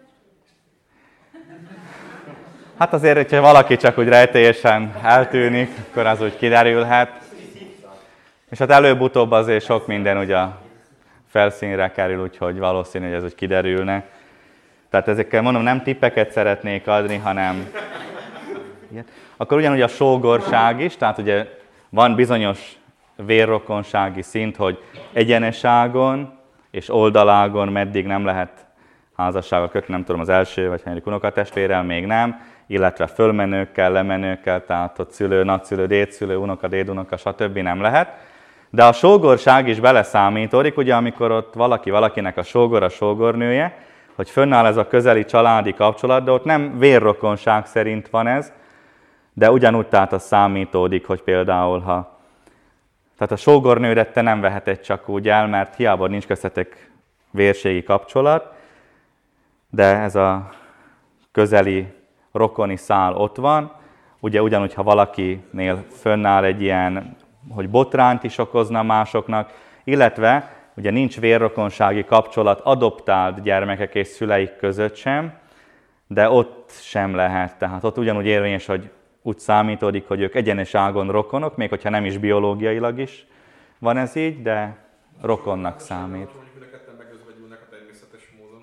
Hát azért, hogyha valaki csak úgy rejtélyesen eltűnik, akkor az úgy kiderülhet. És hát előbb-utóbb azért sok minden ugye a felszínre kerül, úgyhogy valószínű, hogy ez úgy kiderülne. Tehát ezekkel mondom, nem tippeket szeretnék adni, hanem... Igen. Akkor ugyanúgy a sógorság is, tehát ugye van bizonyos vérrokonsági szint, hogy egyeneságon és oldalágon meddig nem lehet házasságot kötni, nem tudom, az első vagy hanyadik unokatestvérrel még nem, illetve fölmenőkkel, lemenőkkel, tehát ott szülő, nagyszülő, dédszülő, unoka, dédunoka, stb. Nem lehet. De a sógorság is beleszámítódik, ugye amikor ott valaki valakinek a sógor, a sógornője, hogy fönnáll ez a közeli családi kapcsolat, de ott nem vérrokonság szerint van ez, de ugyanúgy tehát az számítódik, hogy például ha... Tehát a sógornődet te nem veheted csak úgy el, mert hiába nincs köztetek vérségi kapcsolat, de ez a közeli rokoni szál ott van. Ugye ugyanúgy, ha valakinél fönnáll egy ilyen, hogy botrányt is okozna másoknak, illetve ugye nincs vérrokonsági kapcsolat adoptált gyermekek és szüleik között sem, de ott sem lehet. Tehát ott ugyanúgy érvényes, hogy úgy számítódik, hogy ők egyenes ágon rokonok, még hogyha nem is biológiailag is van ez így, de rokonnak számít. Mondjuk, hogy a ketten megözvegyülnek a természetes módon.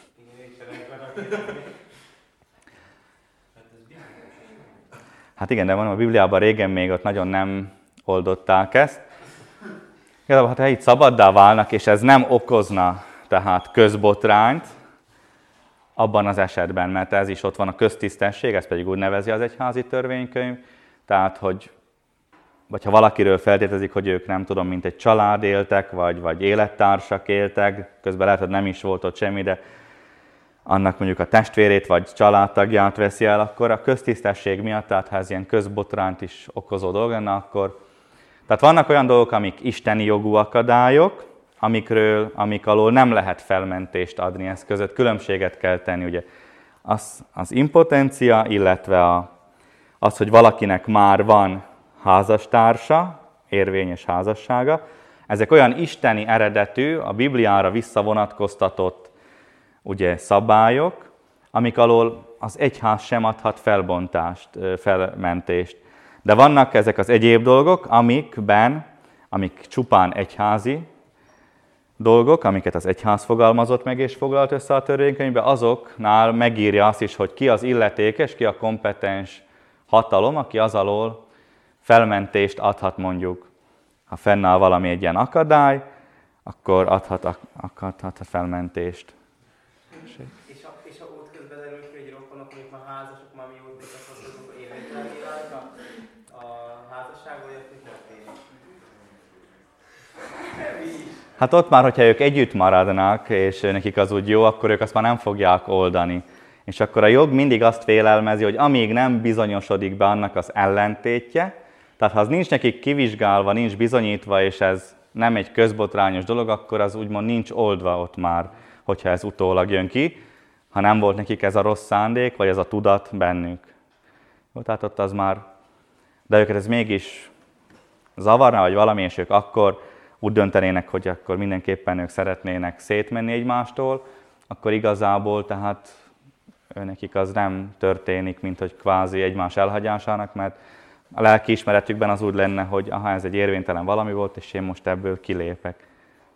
Hát igen, de mondom, a Bibliában régen még ott nagyon nem oldották ezt. Igazából, ha így szabaddá válnak, és ez nem okozna tehát közbotrányt, abban az esetben, mert ez is ott van a köztisztesség, ezt pedig úgy nevezi az egyházi törvénykönyv, tehát, hogy vagy ha valakiről feltételezik, hogy ők nem tudom, mint egy család éltek, vagy, vagy élettársak éltek, közben lehet, hogy nem is volt ott semmi, de annak mondjuk a testvérét vagy családtagját veszi el, akkor a köztisztesség miatt, tehát ha ez ilyen közbotrányt is okozó dolog lenne, akkor... Tehát vannak olyan dolgok, amik isteni jogú akadályok, amikről, amik alól nem lehet felmentést adni, ez között különbséget kell tenni, ugye az, az impotencia, illetve a, az, hogy valakinek már van házastársa, érvényes házassága, ezek olyan isteni eredetű, a Bibliára visszavonatkoztatott ugye, szabályok, amik alól az egyház sem adhat felbontást, felmentést. De vannak ezek az egyéb dolgok, amikben, amik csupán egyházi dolgok, amiket az egyház fogalmazott meg és foglalt össze a törvénykönyvbe, azoknál megírja azt is, hogy ki az illetékes, ki a kompetens hatalom, aki az alól felmentést adhat mondjuk. Ha fennáll valami egy ilyen akadály, akkor adhat, adhat felmentést. És ha, és ha ott közben derül ki, hogy rokonok, még már házasok, már mióta kapcsolódunk, érvénytelené válik a, a házasság, vagy ott mi történik? Hát ott már, hogyha ők együtt maradnak, és nekik az úgy jó, akkor ők azt már nem fogják oldani. És akkor a jog mindig azt félelmezi, hogy amíg nem bizonyosodik be annak az ellentétje, tehát ha az nincs nekik kivizsgálva, nincs bizonyítva, és ez nem egy közbotrányos dolog, akkor az úgymond nincs oldva ott már, hogyha ez utólag jön ki, ha nem volt nekik ez a rossz szándék, vagy ez a tudat bennük. Jó, tehát ott az már, de őket ez mégis zavarna, vagy valami, és ők akkor úgy döntenének, hogy akkor mindenképpen ők szeretnének szétmenni egymástól, akkor igazából tehát nekik az nem történik, mint hogy kvázi egymás elhagyásának, mert a lelkiismeretükben az úgy lenne, hogy aha, ez egy érvénytelen valami volt, és én most ebből kilépek.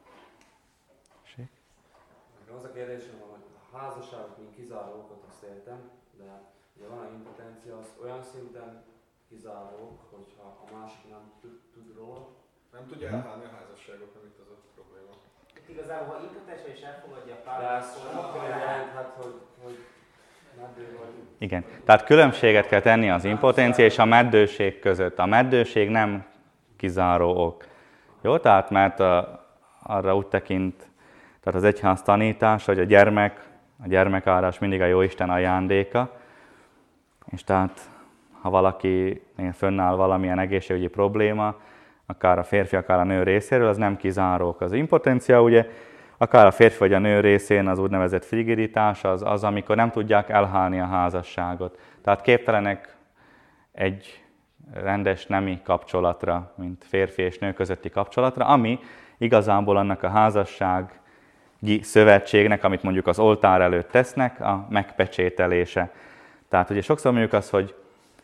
Az a kérdésem van, hogy a házasságot, mint kizáró okot, azt értem, de ugye van a impotencia, az olyan szinten kizáró ok, hogyha a másik nem tud, tud róla. Nem tudja elhálni a házasságot, nem itt az a probléma. Igazából, ha impotens és elfogadja a De párat, ez akkor akkor jelenthet, hogy, hogy meddő vagy. Igen, tehát különbséget kell tenni az impotencia és a meddőség között. A meddőség nem kizáró ok. Jó, tehát mert a, arra úgy tekint, tehát az egyház tanítás, hogy a gyermek A gyermekárás mindig a Jóisten ajándéka, és tehát ha valakinél fönnáll valamilyen egészségügyi probléma, akár a férfi, akár a nő részéről, az nem kizárók. Az impotencia, ugye, akár a férfi vagy a nő részén az úgynevezett frigiditás, az, az, amikor nem tudják elhálni a házasságot. Tehát képtelenek egy rendes nemi kapcsolatra, mint férfi és nő közötti kapcsolatra, ami igazából annak a házassági szövetségnek, amit mondjuk az oltár előtt tesznek, a megpecsételése. Tehát ugye sokszor mondjuk az, hogy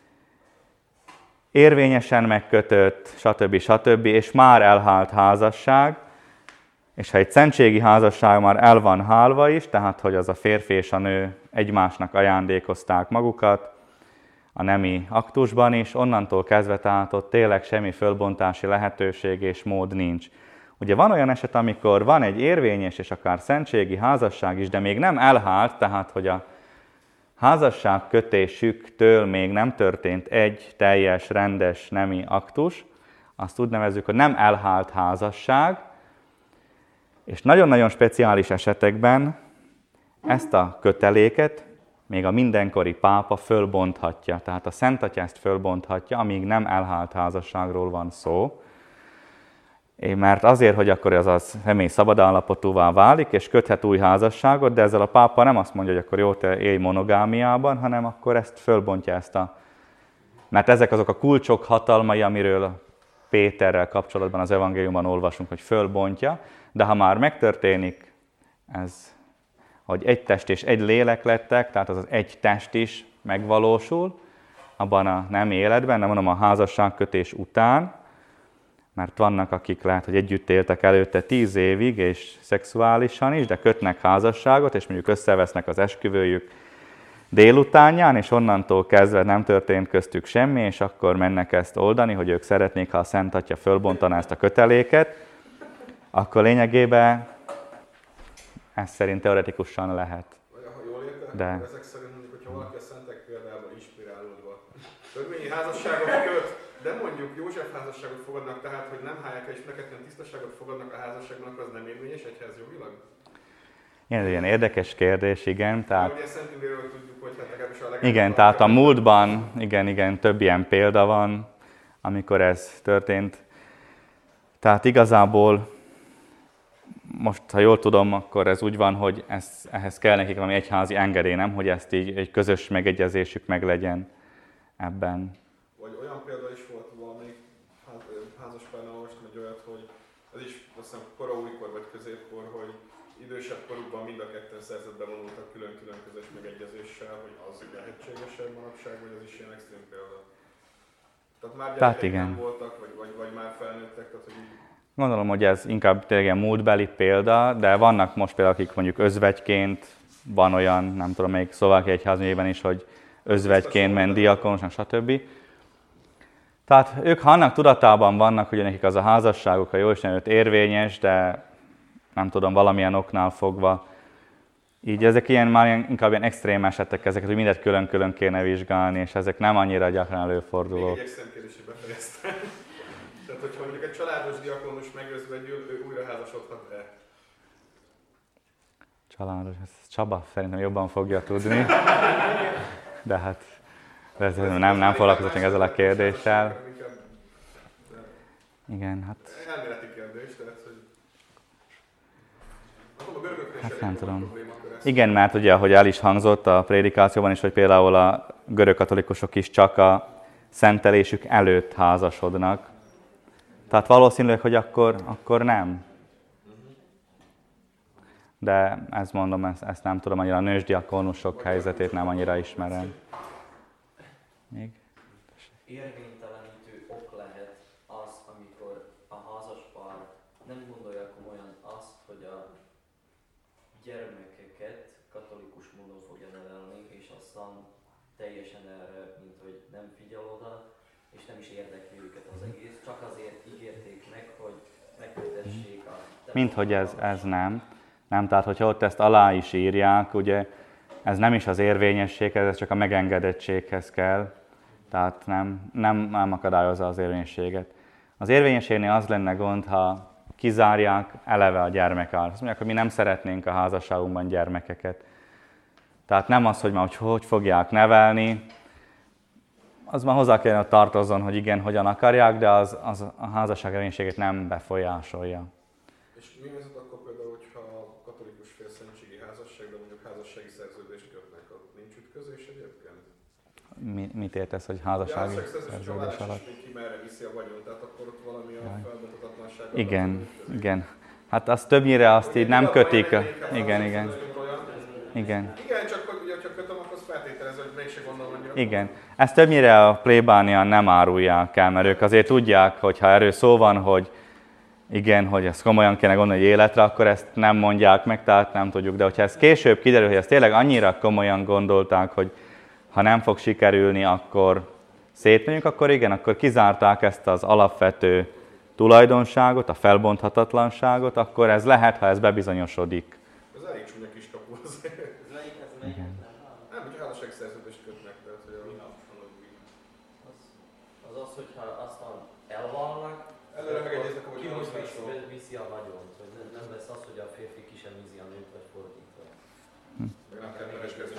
érvényesen megkötött, stb. stb. És már elhált házasság, és ha egy szentségi házasság már el van hálva is, tehát hogy az a férfi és a nő egymásnak ajándékozták magukat a nemi aktusban is, onnantól kezdve tehát ott tényleg semmi fölbontási lehetőség és mód nincs. Ugye van olyan eset, amikor van egy érvényes és akár szentségi házasság is, de még nem elhált, tehát hogy a házasságkötésüktől még nem történt egy teljes, rendes nemi aktus, azt úgy nevezzük, hogy nem elhált házasság, és nagyon-nagyon speciális esetekben ezt a köteléket még a mindenkori pápa fölbonthatja. Tehát a Szent Atya ezt fölbonthatja, amíg nem elhált házasságról van szó. Mert azért, hogy akkor az a személy szabadállapotúvá válik, és köthet új házasságot, de ezzel a pápa nem azt mondja, hogy akkor jó, te élj monogámiában, hanem akkor ezt fölbontja ezt a... Mert ezek azok a kulcsok hatalmai, amiről Péterrel kapcsolatban az evangéliumban olvasunk, hogy fölbontja, de ha már megtörténik ez, hogy egy test és egy lélek lettek, tehát az az egy test is megvalósul abban a nem életben, nem mondom a házasságkötés után, mert vannak, akik lehet, hogy együtt éltek előtte tíz évig, és szexuálisan is, de kötnek házasságot, és mondjuk összevesznek az esküvőjük délutánján, és onnantól kezdve nem történt köztük semmi, és akkor mennek ezt oldani, hogy ők szeretnék, ha a Szent Atya fölbontaná ezt a köteléket, akkor lényegében ez szerint teoretikusan lehet. Ha jól értem, de... ezek szerint mondjuk, hogyha valaki a szentek példában inspirálódva törvényi házasságot köt, de mondjuk József házasságot fogadnak, tehát hogy nem hálják el és feketlen tisztaságot fogadnak a házasságnak, az nem érvényes egyház jogilag? Igen, ez ilyen érdekes kérdés, igen. Tehát... Ugye Szentündéről tudjuk, hogy hát legalábbis a igen, tehát a múltban, igen, igen, több ilyen példa van, amikor ez történt. Tehát igazából, most ha jól tudom, akkor ez úgy van, hogy ez, ehhez kell nekik valami egyházi engedély, nem? Hogy ezt így egy közös megegyezésük meg legyen ebben. Vagy olyan példa is volt valami házaspárnál, olvastam egy olyat, hogy ez is azt hiszem kora újkor vagy középkor, hogy idősebb korukban mind a ketten szerzetbe vonultak külön-külön közös megegyezéssel, hogy az lehetségesebb manapság, vagy az is ilyen extrém példa. Tehát már gyerekek nem voltak, vagy, vagy, vagy már felnőttek, tehát hogy így... Gondolom, hogy ez inkább tényleg ilyen múltbeli példa, de vannak most például, akik mondjuk özvegyként, van olyan, nem tudom, még Szlovákia egyházmegyében is, hogy özvegyként ment diakonosnak, stb. Tehát ők, ha annak tudatában vannak, hogy nekik az a házasságuk a Jóisten előtt érvényes, de nem tudom, valamilyen oknál fogva, így ezek ilyen már ilyen, inkább ilyen extrém esetek, ezeket, hogy mindet külön-külön kéne vizsgálni, és ezek nem annyira gyakran előfordulók. Még egy extrém kérdését befejeztem. Tehát, hogyha mondjuk egy családos diakonus megözvegyül, ő újra házasodhat-e? Családos, ezt Csaba szerintem jobban fogja tudni. De hát nem, nem foglalkozott még ezzel a kérdéssel. Igen, hát... Elméleti kérdés, tehát, hogy... A görögöknél hát is nem elég tudom. probléma kör ez. Igen, mert ugye, ahogy el is hangzott a prédikációban is, hogy például a görög katolikusok is csak a szentelésük előtt házasodnak. Tehát valószínűleg, hogy akkor, akkor nem. De ezt mondom, ezt, ezt nem tudom, annyira a nősdiakonusok helyzetét nem annyira ismerem. Még? Érvénytelenítő ok lehet az, amikor a házaspár nem gondolja komolyan azt, hogy a gyermekeket katolikus módon fogja nevelni, és aztán teljesen erre, mint hogy nem figyel oda, és nem is érdekli őket az egész, csak azért ígérték meg, hogy megkötessék a... Mint hogy ez, ez nem. Nem, tehát hogyha ott ezt alá is írják, ugye ez nem is az érvényességhez, ez csak a megengedettséghez kell. Tehát nem, nem, nem akadályozza az érvényességet. Az érvényességnél az lenne gond, ha kizárják eleve a gyermekár. Azt mondják, hogy mi nem szeretnénk a házasságunkban gyermekeket. Tehát nem az, hogy már hogy, hogy fogják nevelni, az már hozzá kellene tartozzon, hogy igen, hogyan akarják, de az, az a házasság reménységét nem befolyásolja. És mi az akkor például, hogyha a katolikus félszentségi házasság, de mondjuk házassági szerződést kötnek, ott nincs ütközés egyébként? Mi, mit értesz, hogy házassági szerződés alatt? És ki merre viszi a vagyon, tehát akkor ott valami a felmutathatatlanság. Igen, igen. Hát az többnyire azt így nem kötik. Igen, igen. Igen. Igen, csak hogy ha kötöm, akkor azt feltételező, hogy mégse gondolom annyira. Igen. Ezt többnyire a plébánián nem árulják el, mert ők azért tudják, hogy ha erről szó van, hogy igen, hogy ezt komolyan kéne gondolni egy életre, akkor ezt nem mondják meg, tehát nem tudjuk. De hogyha ez később kiderül, hogy ezt tényleg annyira komolyan gondolták, hogy ha nem fog sikerülni, akkor szétmegyünk, akkor igen, akkor kizárták ezt az alapvető tulajdonságot, a felbonthatatlanságot, akkor ez lehet, ha ez bebizonyosodik. Ez elég csúnya kis kapu azért. Nem, hogy házassági szerződést kötnek, tehát hogy a... Az az, az hogyha aztán elvalnak, előre megegyeznek, hogy ki most viszi, lesz viszi a vagyont, hogy nem, nem lesz az, hogy a férfi ki sem viszi a nőt, vagy fordítva. meg nem kell kereskezni.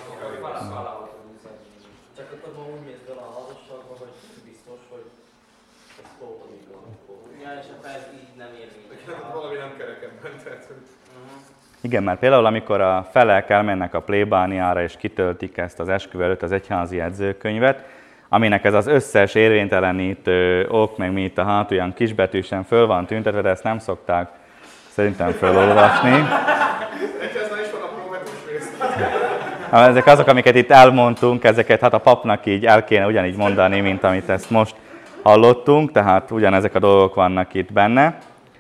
Csak akkor ma úgy mész bele a házasságba, hogy biztos, hogy ez pótomig van. Ja, és akkor ez így nem érvényes. Valami nem kerek ebben, tehát hogy... Igen, mert például amikor a felek elmennek a plébániára és kitöltik ezt az esküvő előtt az egyházi jegyzőkönyvet, aminek ez az összes érvénytelenítő ok, meg mi itt a hátulján kisbetűsen föl van tüntetve, de ezt nem szokták szerintem felolvasni. Egyháznál is van a prometus rész. Ezek azok, amiket itt elmondtunk, ezeket hát a papnak így el kéne ugyanígy mondani, mint amit ezt most hallottunk, tehát ugyanezek a dolgok vannak itt benne.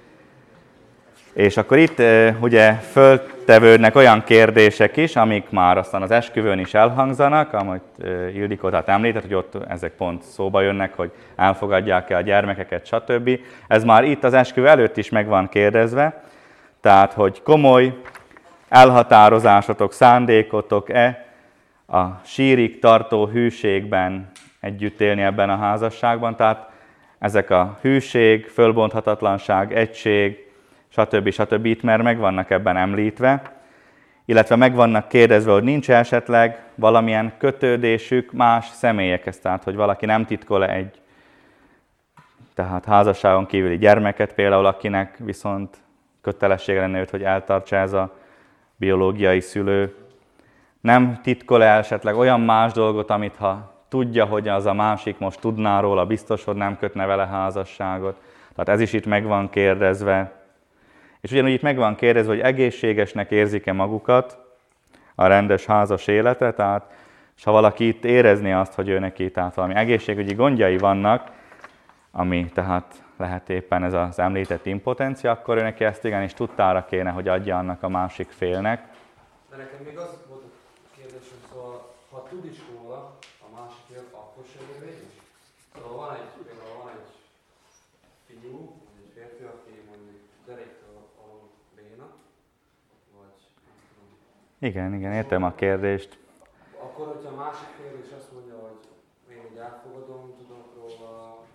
És akkor itt ugye föltevődnek olyan kérdések is, amik már aztán az esküvőn is elhangzanak, amit Ildikó tehát említett, hogy ott ezek pont szóba jönnek, hogy elfogadják-e a gyermekeket, stb. Ez már itt az esküvő előtt is meg van kérdezve, tehát hogy komoly elhatározásotok, szándékotok-e a sírig tartó hűségben együtt élni ebben a házasságban, tehát ezek a hűség, fölbonthatatlanság, egység, stb. stb. Itt már meg vannak ebben említve, illetve meg vannak kérdezve, hogy nincs esetleg valamilyen kötődésük más személyekhez, tehát hogy valaki nem titkol egy tehát házasságon kívüli gyermeket például, akinek viszont kötelessége lenne őt, hogy eltartsa ez a biológiai szülő. Nem titkol el esetleg olyan más dolgot, amit ha tudja, hogy az a másik most tudná róla, biztos, hogy nem kötne vele házasságot. Tehát ez is itt meg van kérdezve. És ugyanúgy itt meg van kérdezve, hogy egészségesnek érzik-e magukat a rendes házas életet, tehát és ha valaki itt érezni azt, hogy ő neki tehát valami egészségügyi gondjai vannak, ami tehát lehet éppen ez az említett impotencia, akkor ő neki ezt igenis tudtára kéne, hogy adja annak a másik félnek. De nekem még az volt a kérdésem, szóval ha tud is róla a másik fél, akkor sem érvényes? Szóval van egy, például van egy fiú, egy férfi, aki mondjuk deréktől alul béna, vagy nem tudom. Igen, igen, értem a kérdést. Akkor, hogyha a másik fél is azt mondja, hogy én így elfogadom, tudok róla,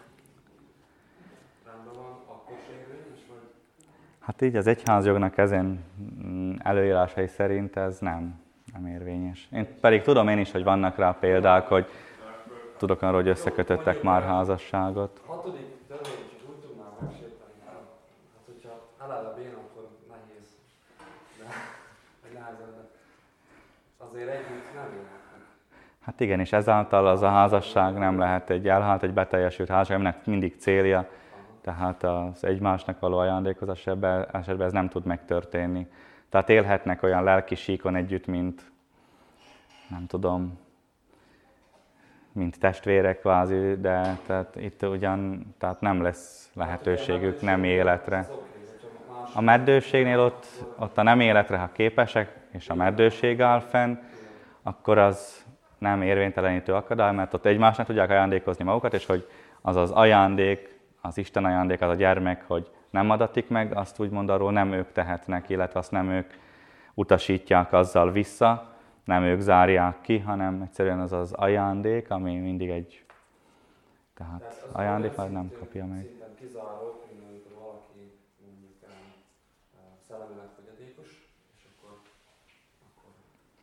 rendben van, akkor sem érvényes, vagy? Hát így az egyházjognak ezen előírásai szerint ez nem, nem érvényes. Én pedig tudom én is, hogy vannak rá példák, hogy tudok arról, hogy összekötöttek már házasságot. Hatodik törvény csak úgy tudnám megsérteni. Hát, hogyha eláll a béna, akkor nehéz. De, vagy nehezen, de azért együtt nem élhetnek. Hát igen, és ezáltal az a házasság nem lehet egy elhált, egy beteljesült házasság, aminek mindig célja. Tehát az egymásnak való ajándékozás ebben esetben ez nem tud megtörténni. Tehát élhetnek olyan lelki síkon együtt, mint nem tudom, mint testvérek kvázi, de tehát itt ugyan tehát nem lesz lehetőségük nem életre. A meddőségnél ott, ott a nem életre, ha képesek, és a meddőség áll fenn, akkor az nem érvénytelenítő akadály, mert ott egymásnak tudják ajándékozni magukat, és hogy az az ajándék, az Isten ajándék, az a gyermek, hogy nem adatik meg, azt úgymond arról nem ők tehetnek, illetve azt nem ők utasítják azzal vissza, nem ők zárják ki, hanem egyszerűen az az ajándék, ami mindig egy tehát ajándék, már nem kapja meg. Szinten kizárók, mint amikor valaki mondjuk szellemileg fogyatékos, és akkor, akkor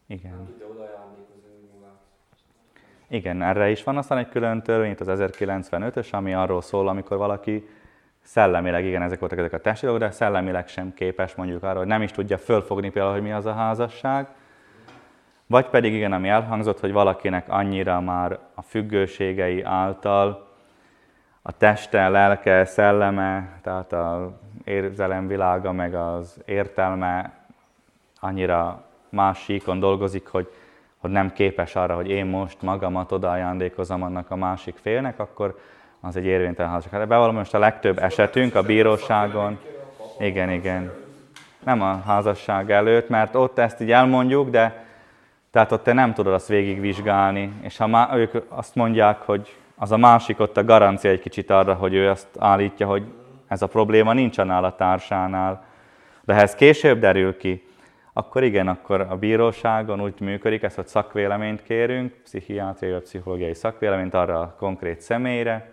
Igen. Nem tudja oda ajándékozni magát. Igen, erre is van aztán egy külön törvény, itt az ezerkilencvenötös, ami arról szól, amikor valaki szellemileg, igen, ezek voltak ezek a testi dolgok, de szellemileg sem képes mondjuk arra, hogy nem is tudja fölfogni például, hogy mi az a házasság. Vagy pedig igen, ami elhangzott, hogy valakinek annyira már a függőségei által a teste, lelke, szelleme, tehát az érzelemvilága, meg az értelme annyira más síkon dolgozik, hogy, hogy nem képes arra, hogy én most magamat odaajándékozom annak a másik félnek, akkor az egy érvénytelen házasság. Hát bevallom, most a legtöbb esetünk a bíróságon, igen, igen, nem a házasság előtt, mert ott ezt így elmondjuk, de tehát ott te nem tudod azt végigvizsgálni, és ha má, ők azt mondják, hogy az a másik ott a garancia egy kicsit arra, hogy ő azt állítja, hogy ez a probléma nincs annál a társánál, de ha ez később derül ki, akkor igen, akkor a bíróságon úgy működik ez, hogy szakvéleményt kérünk, pszichiátriai vagy pszichológiai szakvéleményt arra a konkrét személyre,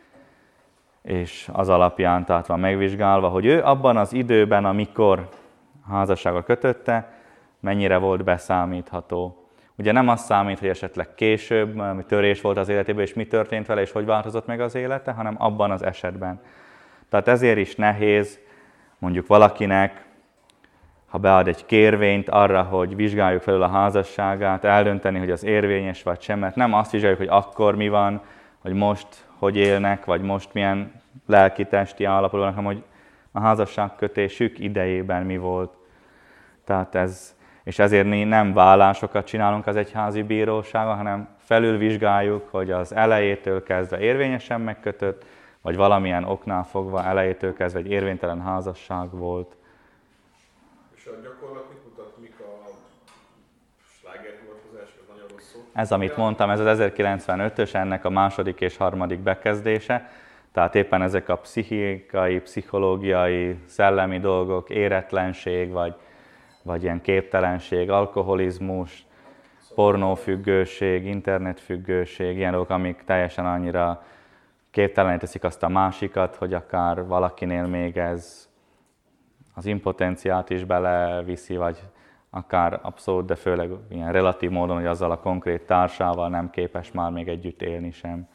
és az alapján tehát van megvizsgálva, hogy ő abban az időben, amikor a házasságot kötötte, mennyire volt beszámítható. Ugye nem az számít, hogy esetleg később, ami törés volt az életében, és mi történt vele, és hogy változott meg az élete, hanem abban az esetben. Tehát ezért is nehéz mondjuk valakinek, ha bead egy kérvényt arra, hogy vizsgáljuk felül a házasságát, eldönteni, hogy az érvényes vagy sem, mert nem azt vizsgáljuk, hogy akkor mi van, hogy most hogy élnek, vagy most milyen lelki-testi állapotban, hanem hogy a házasságkötésük idejében mi volt. Tehát ez, és ezért nem vállásokat csinálunk az egyházi bíróságon, hanem felülvizsgáljuk, hogy az elejétől kezdve érvényesen megkötött, vagy valamilyen oknál fogva elejétől kezdve egy érvénytelen házasság volt. És a gyakorlat mit mutat, mik a slágerhivatkozás, ez nagyon rossz szó. Ez, amit mondtam, ez az ezerkilencvenötös, ennek a második és harmadik bekezdése. Tehát éppen ezek a pszichikai, pszichológiai, szellemi dolgok, éretlenség, vagy, vagy ilyen képtelenség, alkoholizmus, pornófüggőség, internetfüggőség, ilyen dolgok, amik teljesen annyira képtelené teszik azt a másikat, hogy akár valakinél még ez az impotenciát is beleviszi, vagy akár abszolút, de főleg ilyen relatív módon, hogy azzal a konkrét társával nem képes már még együtt élni sem.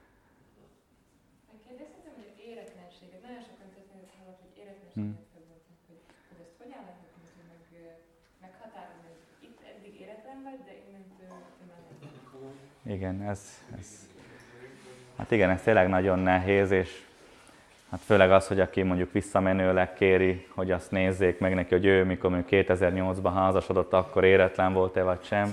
Kérdezhetem, hogy az éretlenséget, nagyon sokan történet hallott, hogy éretlenséget felvoltak, hogy, hogy ezt hogy állnak meg, meghatározni, hogy itt eddig éretlen vagy, de innentől már nem. Igen, ez, ez, hát igen, ez tényleg nagyon nehéz, és hát főleg az, hogy aki mondjuk visszamenőleg kéri, hogy azt nézzék meg neki, hogy ő, mikor mondjuk kétezer-nyolcban házasodott, akkor éretlen volt-e vagy sem.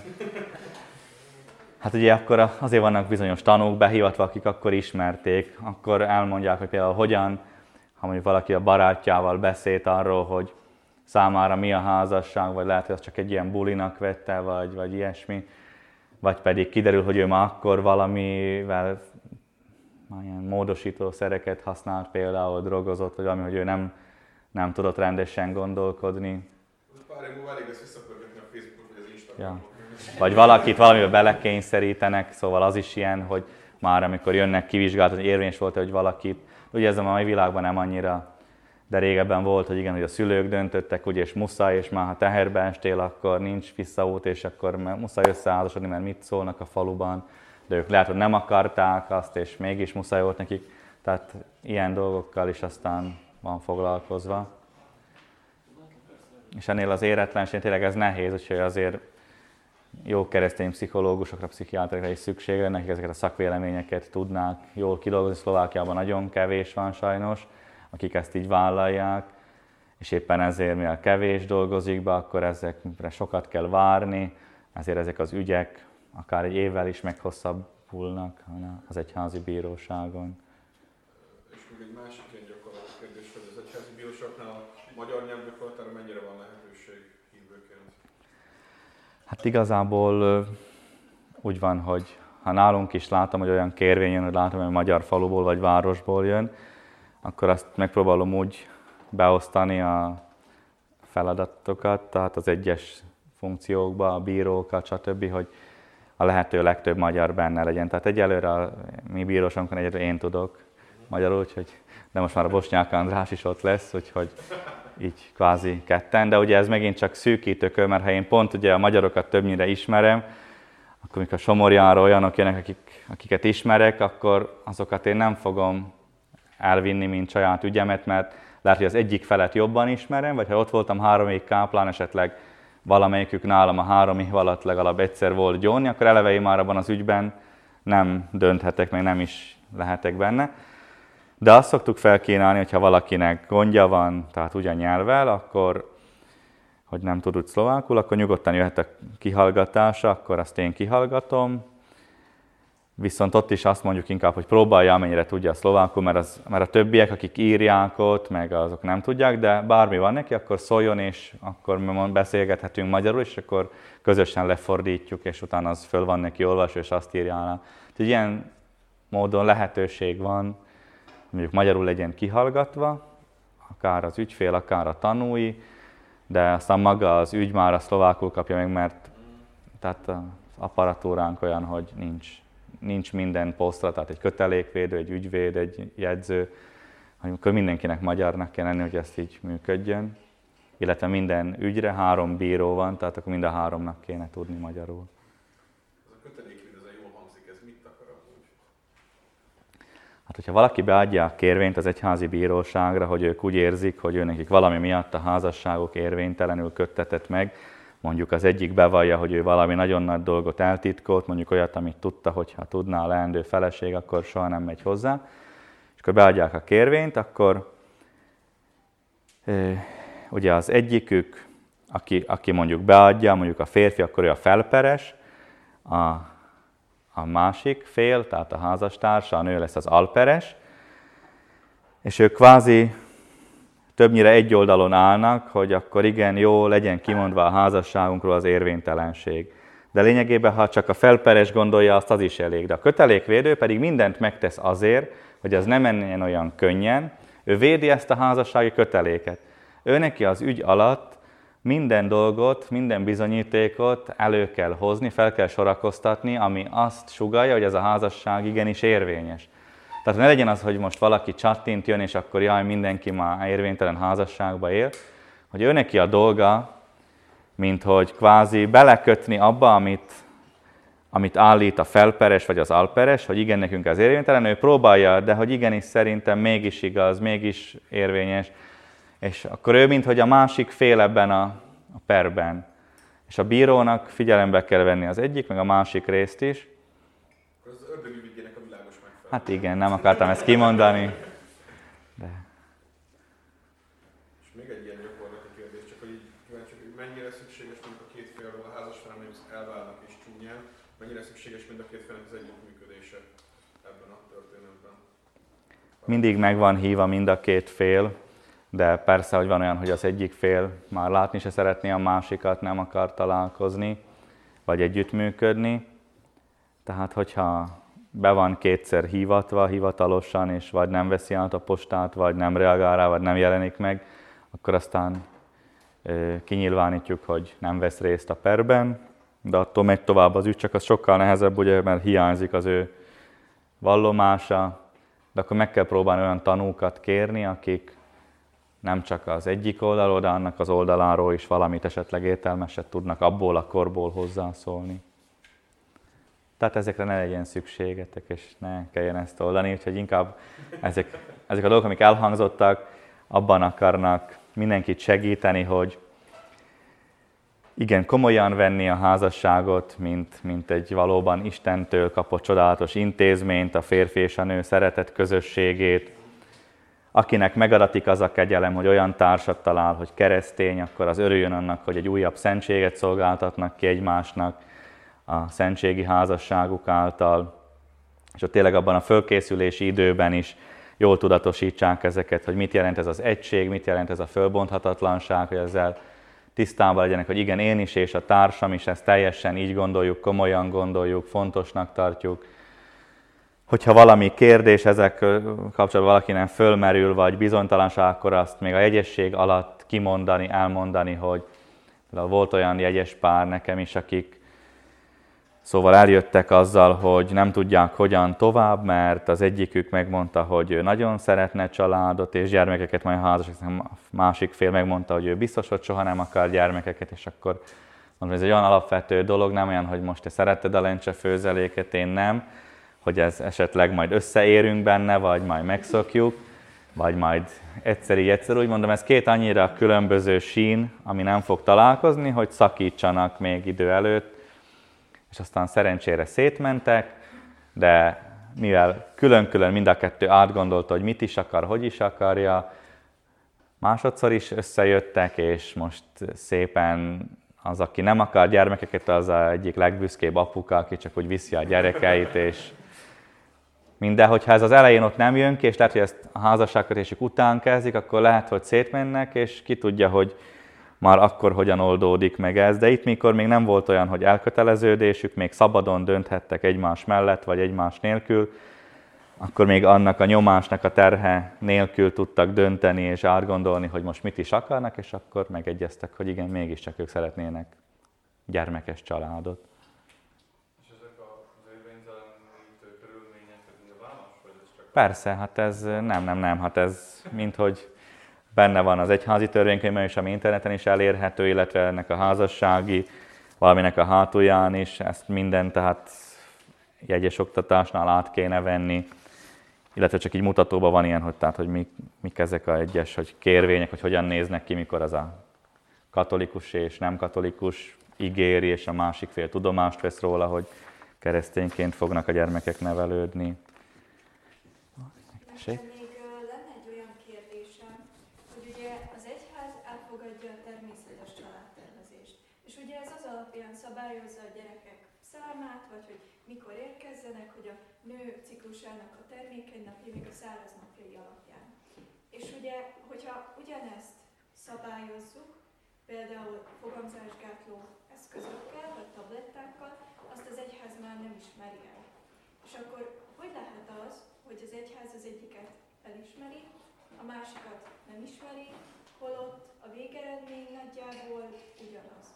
Hát ugye akkor azért vannak bizonyos tanúk behivatva, akik akkor ismerték, akkor elmondják, hogy például hogyan, ha mondjuk valaki a barátjával beszélt arról, hogy számára mi a házasság, vagy lehet, hogy az csak egy ilyen bulinak vette, vagy, vagy ilyesmi, vagy pedig kiderül, hogy ő már akkor valamivel már ilyen módosítószereket használt, például drogozott, vagy valami, hogy ő nem, nem tudott rendesen gondolkodni. Pár év múlva elég lesz visszapörgetni a Facebookot, vagy az Instagramot. Ja. Vagy valakit valamivel belekényszerítenek, szóval az is ilyen, hogy már amikor jönnek kivizsgálat, hogy érvényes volt, hogy valakit, ugye ez a mai világban nem annyira, de régebben volt, hogy igen, hogy a szülők döntöttek, ugye, és muszáj, és már ha teherbe estél, akkor nincs visszaút, és akkor muszáj összeházasodni, mert mit szólnak a faluban, de ők lehet, hogy nem akarták azt, és mégis muszáj volt nekik, tehát ilyen dolgokkal is aztán van foglalkozva. És ennél az éretlenség tényleg ez nehéz, úgyhogy azért jó keresztény pszichológusokra, pszichiáterekre is szükség lenne, akik ezeket a szakvéleményeket tudnák jól kidolgozni. Szlovákiában nagyon kevés van sajnos, akik ezt így vállalják, és éppen ezért, mivel kevés dolgozik be, akkor ezekre sokat kell várni, ezért ezek az ügyek akár egy évvel is meghosszabbulnak az egyházi bíróságon. És még egy másik ilyen gyakorlati kérdés, hogy az egyházi bíróságnál a magyar nyelvgyakorlatára mennyire van lehetőség hívőként? Hát igazából úgy van, hogy ha nálunk is látom, hogy olyan kérvény jön, hogy látom, hogy magyar faluból vagy városból jön, akkor azt megpróbálom úgy beosztani a feladatokat, tehát az egyes funkciókba, a bírókat, stb., hogy a lehető legtöbb magyar benne legyen. Tehát egyelőre a mi bíróságunkon egyelőre én tudok magyarul, úgyhogy, de most már a Bosnyák András is ott lesz, úgyhogy így kvázi ketten, de ugye ez megint csak szűkítőkör, mert ha én pont ugye a magyarokat többnyire ismerem, akkor mikor Somorjára olyanok jönnek, akik, akiket ismerek, akkor azokat én nem fogom elvinni, mint saját ügyemet, mert lehet, hogy az egyik felet jobban ismerem, vagy ha ott voltam három év káplán, esetleg valamelyikük nálam a három év alatt legalább egyszer volt gyónni, akkor eleve én már abban az ügyben nem dönthetek, meg nem is lehetek benne. De azt szoktuk felkínálni, hogyha valakinek gondja van, tehát ugyan nyelvvel, akkor, hogy nem tud úgy szlovákul, akkor nyugodtan jöhet a kihallgatása, akkor azt én kihallgatom. Viszont ott is azt mondjuk inkább, hogy próbálja, amennyire tudja a szlovákul, mert, az, mert a többiek, akik írják ott, meg azok nem tudják, de bármi van neki, akkor szóljon, és akkor beszélgethetünk magyarul, és akkor közösen lefordítjuk, és utána az föl van neki olvasva, és azt írja alá. Úgyhogy ilyen módon lehetőség van, mondjuk magyarul legyen kihallgatva, akár az ügyfél, akár a tanúi, de aztán maga az ügy már a szlovákul kapja meg, mert tehát az apparatúránk olyan, hogy nincs, nincs minden posztra, tehát egy kötelékvédő, egy ügyvéd, egy jegyző, amikor mindenkinek magyarnak kell lenni, hogy ezt így működjön. Illetve minden ügyre három bíró van, tehát akkor mind a háromnak kéne tudni magyarul. Ez a kötelékvédő, ez jól hangzik, ez mit akar amúgy? Hát, hogyha valaki beadja a kérvényt az egyházi bíróságra, hogy ők úgy érzik, hogy ő nekik valami miatt a házasságok érvénytelenül köttetett meg, mondjuk az egyik bevallja, hogy ő valami nagyon nagy dolgot eltitkolt, mondjuk olyat, amit tudta, hogyha tudná a leendő feleség, akkor soha nem megy hozzá. És akkor beadják a kérvényt, akkor ugye az egyikük, aki, aki mondjuk beadja, mondjuk a férfi, akkor ő a felperes, a, a másik fél, tehát a házastársa, a nő lesz az alperes, és ők kvázi többnyire egy oldalon állnak, hogy akkor igen, jó, legyen kimondva a házasságunkról az érvénytelenség. De lényegében, ha csak a felperes gondolja, azt az is elég. De a kötelékvédő pedig mindent megtesz azért, hogy az ne menjen olyan könnyen, ő védi ezt a házassági köteléket. Ő neki az ügy alatt minden dolgot, minden bizonyítékot elő kell hozni, fel kell sorakoztatni, ami azt sugallja, hogy ez a házasság igenis érvényes. Tehát ne legyen az, hogy most valaki csattint jön, és akkor jaj, mindenki már érvénytelen házasságba él, hogy ő neki a dolga, mint hogy kvázi belekötni abba, amit, amit állít a felperes vagy az alperes, hogy igen, nekünk ez érvénytelen, ő próbálja, de hogy igenis szerintem mégis igaz, mégis érvényes, és akkor ő, mint hogy a másik fél ebben a, a perben. És a bírónak figyelembe kell venni az egyik, meg a másik részt is. Akkor az ördögügyvédjének a világos megfelelő. Hát igen, nem akartam ezt kimondani. De. És még egy ilyen gyakorlati kérdés, csak hogy így kíváncsi, hogy mennyire szükséges mondjuk a két fél, ahol a házas felem elválnak és csúnyán, mennyire szükséges mind a két félnek az együttműködése ebben a történetben? Mindig meg van hívva mind a két fél, de persze, hogy van olyan, hogy az egyik fél már látni se szeretné a másikat, nem akar találkozni, vagy együttműködni. Tehát, hogyha be van kétszer hívatva hivatalosan, és vagy nem veszi át a postát, vagy nem reagál rá, vagy nem jelenik meg, akkor aztán ö, kinyilvánítjuk, hogy nem vesz részt a perben, de attól megy tovább az ügy, csak az sokkal nehezebb, ugye, mert hiányzik az ő vallomása, de akkor meg kell próbálni olyan tanúkat kérni, akik nem csak az egyik oldalról, de annak az oldaláról is valamit esetleg értelmeset tudnak abból a korból hozzászólni. Tehát ezekre ne legyen szükségetek, és ne kelljen ezt oldani, úgyhogy inkább ezek, ezek a dolgok, amik elhangzottak, abban akarnak mindenkit segíteni, hogy igen, komolyan venni a házasságot, mint, mint egy valóban Istentől kapott csodálatos intézményt, a férfi és a nő szeretet közösségét. Akinek megadatik az a kegyelem, hogy olyan társat talál, hogy keresztény, akkor az örüljön annak, hogy egy újabb szentséget szolgáltatnak ki egymásnak a szentségi házasságuk által. És ott tényleg abban a fölkészülési időben is jól tudatosítsák ezeket, hogy mit jelent ez az egység, mit jelent ez a fölbonthatatlanság, hogy ezzel tisztában legyenek, hogy igen, én is és a társam is ezt teljesen így gondoljuk, komolyan gondoljuk, fontosnak tartjuk. Hogyha valami kérdés ezek kapcsolatban valakinek fölmerül, vagy bizonytalanság, akkor azt még a jegyesség alatt kimondani, elmondani, hogy volt olyan jegyes pár nekem is, akik Szóval eljöttek azzal, hogy nem tudják hogyan tovább, mert az egyikük megmondta, hogy ő nagyon szeretne családot és gyermekeket, majd házasságot, a másik fél megmondta, hogy ő biztos, hogy soha nem akar gyermekeket, és akkor mondom, ez egy olyan alapvető dolog, nem olyan, hogy most te szeretted a lencse főzeléket, én nem, hogy ez esetleg majd összeérünk benne, vagy majd megszokjuk, vagy majd egyszer így egyszer úgy mondom, ez két annyira különböző sín, ami nem fog találkozni, hogy szakítsanak még idő előtt, és aztán szerencsére szétmentek, de mivel külön-külön mind a kettő átgondolta, hogy mit is akar, hogy is akarja, másodszor is összejöttek, és most szépen az, aki nem akar gyermekeket, az az egyik legbüszkébb apuka, aki csak úgy viszi a gyerekeit, és minden, hogyha ez az elején ott nem jön ki, és lehet, hogy ezt a házasságkötésük után kezdik, akkor lehet, hogy szétmennek, és ki tudja, hogy már akkor hogyan oldódik meg ez. De itt, mikor még nem volt olyan, hogy elköteleződésük, még szabadon dönthettek egymás mellett, vagy egymás nélkül, akkor még annak a nyomásnak a terhe nélkül tudtak dönteni és átgondolni, hogy most mit is akarnak, és akkor megegyeztek, hogy igen, mégiscsak ők szeretnének gyermekes családot. És ezek az érvénytelenítő körülmények, ez nyilvános, vagy ez csak... Persze, hát ez nem, nem, nem, hát ez mint hogy benne van az egyházi törvénykönyvben is, ami interneten is elérhető, illetve ennek a házassági, valaminek a hátulján is, ezt minden, tehát jegyes oktatásnál át kéne venni, illetve csak így mutatóban van ilyen, hogy, tehát, hogy mik, mik ezek a egyes hogy kérvények, hogy hogyan néznek ki, mikor az a katolikus és nem katolikus ígéri, és a másik fél tudomást vesz róla, hogy keresztényként fognak a gyermekek nevelődni. Nekem még lenne egy olyan kérdésem, hogy ugye az egyház elfogadja a természetes családtervezést. És ugye ez az alapján szabályozza a gyerekek számát, vagy hogy mikor érkezzenek, hogy a nő ciklusának a termékeny napja, még a száraz napjai alapján. És ugye, hogyha ugyanezt szabályozzuk, például fogamzásgátló eszközökkel, vagy tablettákkal, azt az egyház már nem ismeri el. És akkor hogy lehet az, hogy az egyház az egyiket elismeri, a másikat nem ismeri, holott a végeredmény nagyjából ugyanaz?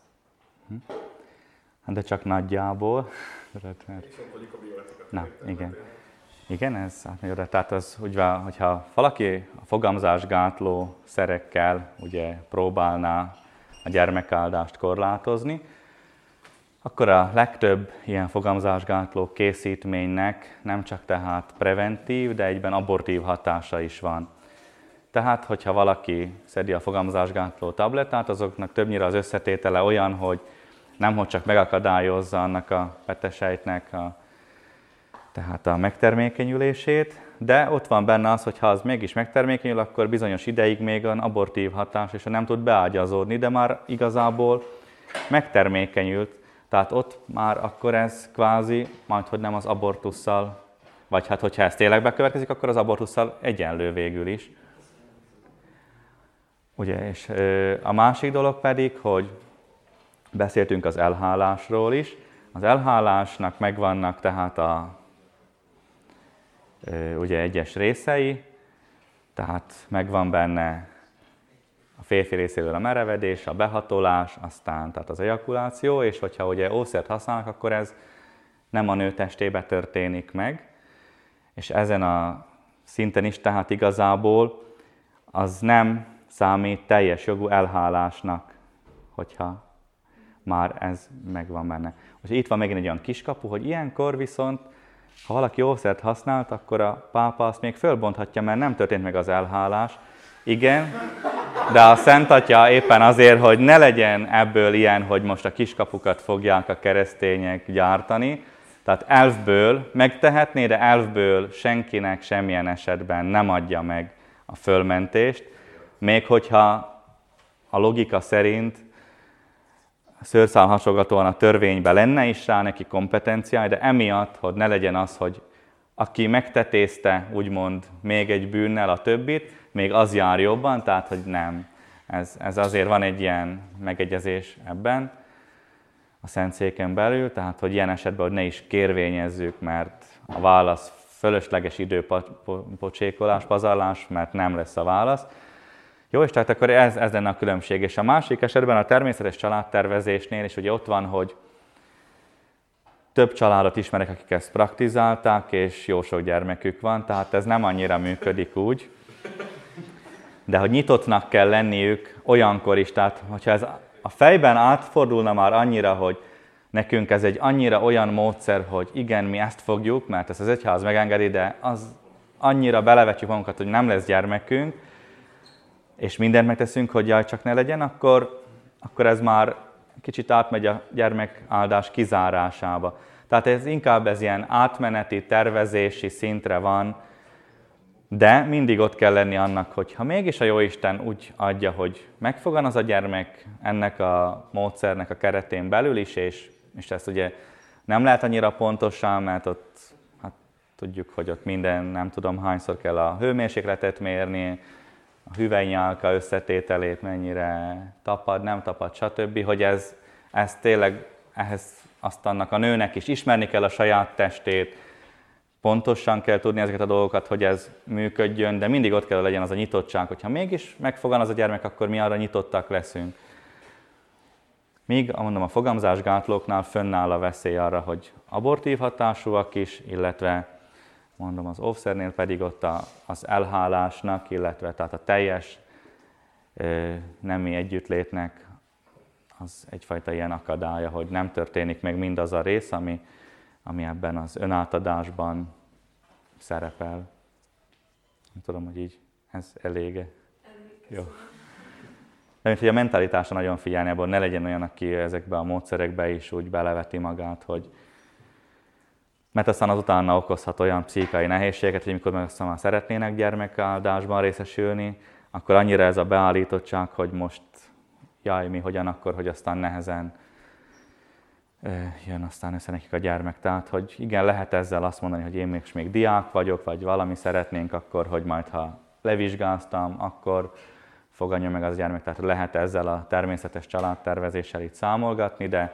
De csak nagyjából. Viszont vagyunk a bioetikát. Na, igen. Igen, ez átmegyőre. Tehát az úgy van, hogyha valaki a fogamzásgátló szerekkel ugye próbálná a gyermekáldást korlátozni, akkor a legtöbb ilyen fogamzásgátló készítménynek nem csak tehát preventív, de egyben abortív hatása is van. Tehát, hogyha valaki szedi a fogamzásgátló tablettát, azoknak többnyire az összetétele olyan, hogy nemhogy csak megakadályozza annak a petesejtnek a, tehát a megtermékenyülését, de ott van benne az, hogy ha az mégis megtermékenyül, akkor bizonyos ideig még an abortív hatás, és nem tud beágyazódni, de már igazából megtermékenyült. Tehát ott már akkor ez kvázi, majd hogy nem az abortusszal, vagy hát hogyha ez tényleg bekövetkezik, akkor az abortusszal egyenlő végül is. Ugye, és a másik dolog pedig, hogy beszéltünk az elhálásról is. Az elhálásnak megvannak tehát a ugye egyes részei, tehát megvan benne a férfi részéről a merevedés, a behatolás, aztán tehát az ejakuláció, és hogyha ugye ószert használnak, akkor ez nem a nő testébe történik meg, és ezen a szinten is tehát igazából az nem számít teljes jogú elhálásnak, hogyha már ez megvan benne. Most itt van megint egy olyan kiskapu, hogy ilyenkor viszont, ha valaki ószert használt, akkor a pápa azt még fölbonthatja, mert nem történt meg az elhálás. Igen, de a Szent Atya éppen azért, hogy ne legyen ebből ilyen, hogy most a kiskapukat fogják a keresztények gyártani, tehát elfből megtehetné, de elfből senkinek semmilyen esetben nem adja meg a fölmentést, még hogyha a logika szerint szőrszál hasogatóan a törvényben lenne is rá neki kompetenciája, de emiatt, hogy ne legyen az, hogy aki megtetézte úgymond még egy bűnnel a többit, még az jár jobban, tehát hogy nem. Ez, ez azért van egy ilyen megegyezés ebben a Szentszéken belül, tehát hogy ilyen esetben, hogy ne is kérvényezzük, mert a válasz fölösleges időpocsékolás, pazarlás, mert nem lesz a válasz. Jó, és tehát akkor ez, ez lenne a különbség. És a másik esetben a természetes családtervezésnél is ugye ott van, hogy több családot ismerek, akik ezt praktizálták, és jó sok gyermekük van, tehát ez nem annyira működik úgy. De hogy nyitottnak kell lenniük olyankor is, tehát hogyha ez a fejben átfordulna már annyira, hogy nekünk ez egy annyira olyan módszer, hogy igen, mi ezt fogjuk, mert ezt az egyház megengedi, de az annyira belevetjük magunkat, hogy nem lesz gyermekünk, és mindent megteszünk, hogy jaj, csak ne legyen, akkor, akkor ez már kicsit átmegy a gyermekáldás kizárásába. Tehát ez inkább ez ilyen átmeneti, tervezési szintre van, de mindig ott kell lenni annak, hogy ha mégis a Jóisten úgy adja, hogy megfogan az a gyermek ennek a módszernek a keretén belül is, és, és ezt ugye nem lehet annyira pontosan, mert ott hát tudjuk, hogy ott minden, nem tudom hányszor kell a hőmérsékletet mérni, a hüvelynyálka összetételét mennyire tapad, nem tapad, stb., hogy ez, ez tényleg ehhez azt annak a nőnek is ismerni kell a saját testét, pontosan kell tudni ezeket a dolgokat, hogy ez működjön, de mindig ott kell legyen az a nyitottság, hogyha mégis megfogan az a gyermek, akkor mi arra nyitottak leszünk. Míg, mondom, a fogamzásgátlóknál fönnáll a veszély arra, hogy abortív hatásúak is, illetve mondom, az óvszernél pedig ott a, az elhálásnak, illetve tehát a teljes ö, nemi együttlétnek az egyfajta ilyen akadálya, hogy nem történik meg mindaz a rész, ami, ami ebben az önátadásban szerepel. Nem tudom, hogy így ez elége. Jó. De mint hogy a mentalitásra nagyon figyelni, abban ne legyen olyan, aki ezekbe a módszerekbe is úgy beleveti magát, hogy mert aztán azutána okozhat olyan pszichai nehézségeket, hogy amikor meg aztán már szeretnének gyermekáldásban részesülni, akkor annyira ez a beállítottság, hogy most jaj, mi hogyan akkor, hogy aztán nehezen jön aztán össze nekik a gyermek. Tehát, hogy igen, lehet ezzel azt mondani, hogy én még, még diák vagyok, vagy valami szeretnénk akkor, hogy majd ha levizsgáztam, akkor fogadja meg az gyermek. Tehát lehet ezzel a természetes családtervezéssel itt számolgatni, de,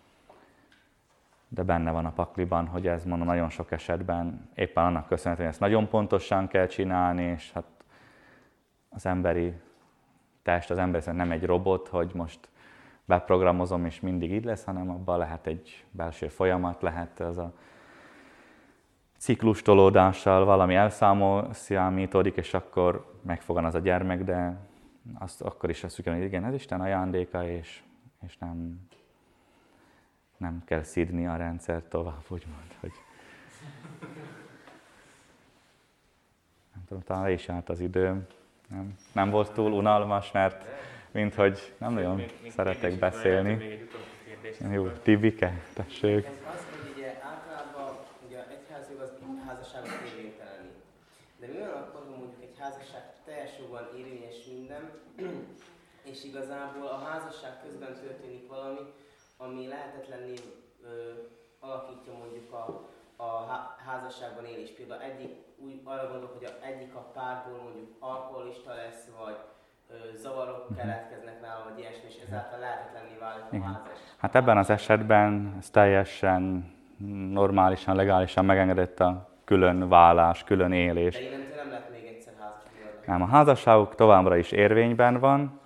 de benne van a pakliban, hogy ez mondom nagyon sok esetben éppen annak köszönhetően, hogy ezt nagyon pontosan kell csinálni, és hát az emberi test, az ember nem egy robot, hogy most beprogramozom, és mindig így lesz, hanem abban lehet egy belső folyamat, lehet ez a ciklustolódással valami elszámítódik, és akkor megfogan az a gyermek, de azt akkor is azt mondjuk, hogy igen, ez Isten ajándéka, és, és nem, nem kell szidni a rendszert tovább, úgymond, hogy nem tudom, talán le is járt az időm. Nem, nem volt túl unalmas, mert mint hogy nem nagyon még, még szeretek beszélni. Jó, Tibike, tessék. Ez az, hogy ugye általában ugye egyházjog az házasságot érvényteleni. De mi van akkor, hogy mondjuk egy házasság teljes jogban érvényes minden, és igazából a házasság közben történik valami, ami lehetetlenné ö, alakítja mondjuk a, a házasságban élés. Például egyik, úgy arra gondolok, hogy a, egyik a párból mondjuk alkoholista lesz, vagy zavarok keletkeznek nála, vagy ilyesmi, és ezáltal lehetetlenné válik a házas. Hát ebben az esetben ez teljesen normálisan, legálisan megengedett a külön válás, külön élés. De innentől nem lehet még egyszer házas maradni. Nem, a házasságuk továbbra is érvényben van,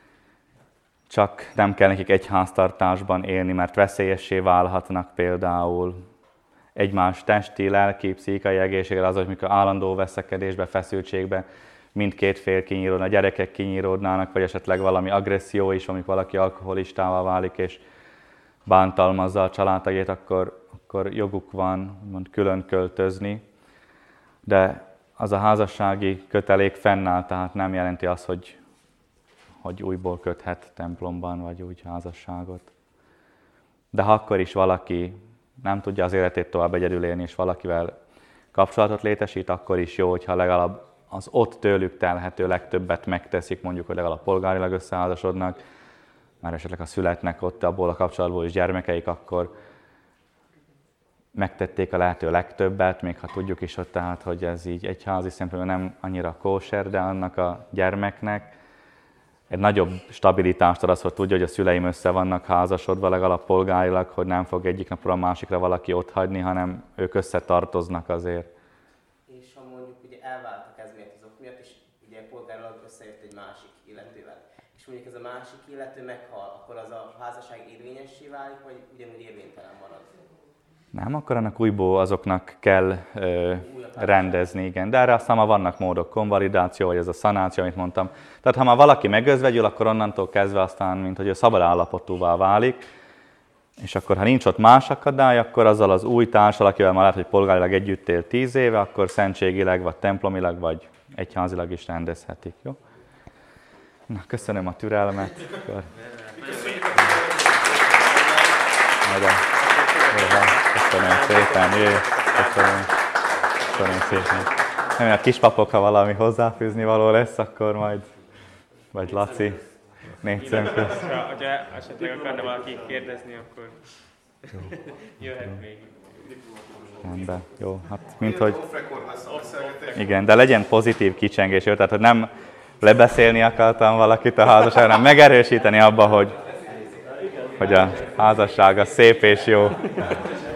csak nem kell nekik egy háztartásban élni, mert veszélyessé válhatnak például egymás testi, lelki, pszichai egészségre, azok, mikor állandó veszekedésbe, feszültségbe, mindkét fél kinyíródna, a gyerekek kinyíródnának, vagy esetleg valami agresszió is, amikor valaki alkoholistává válik, és bántalmazza a családtagjét, akkor, akkor joguk van mond, külön költözni. De az a házassági kötelék fennáll, tehát nem jelenti azt, hogy, hogy újból köthet templomban, vagy úgy házasságot. De ha akkor is valaki nem tudja az életét tovább egyedül élni, és valakivel kapcsolatot létesít, akkor is jó, hogyha legalább az ott tőlük telhető legtöbbet megteszik, mondjuk, hogy legalább polgárilag összeházasodnak, már esetleg ha születnek ott abból a kapcsolatból is gyermekeik, akkor megtették a lehető legtöbbet, még ha tudjuk is, hogy tehát, hogy ez így egyházi szempontból nem annyira kóser, de annak a gyermeknek egy nagyobb stabilitást ad az, hogy tudja, hogy a szüleim össze vannak házasodva, legalább polgárilag, hogy nem fog egyik napról a másikra valaki ott hagyni, hanem ők összetartoznak azért. És ha mondjuk ugye elváltak ez miatt az ok miatt, és ugye polgárilag összejött egy másik illetővel, és mondjuk ez a másik illető meghal, akkor az a házasság érvényessé válik, vagy ugyanúgy érvénytelen marad? Nem, akkor annak újból azoknak kell ö, rendezni, igen. De erre aztán már vannak módok, konvalidáció, vagy ez a szanáció, amit mondtam. Tehát ha már valaki megözvegyül, akkor onnantól kezdve aztán, mint hogy a szabad állapotúvá válik, és akkor ha nincs ott más akadály, akkor azzal az új társal, akivel már lehet, hogy polgárilag együtt él tíz éve, akkor szentségileg, vagy templomilag, vagy egyházilag is rendezhetik, jó? Na, köszönöm a türelmet. Akkor... Köszönöm szépen, jé, köszönöm. Köszönöm szépen. Nem, a kispapok, ha valami hozzáfűzni való lesz, akkor majd, vagy Laci, négy szemköz. Ha esetleg akarna valaki kérdezni, akkor jöhet még. Rendben, jó, hát mint hogy... Igen, de legyen pozitív kicsengés, jó? Tehát, hogy nem lebeszélni akartam valakit a házasságra, hanem megerősíteni abba, hogy, hogy a házasság az szép és jó.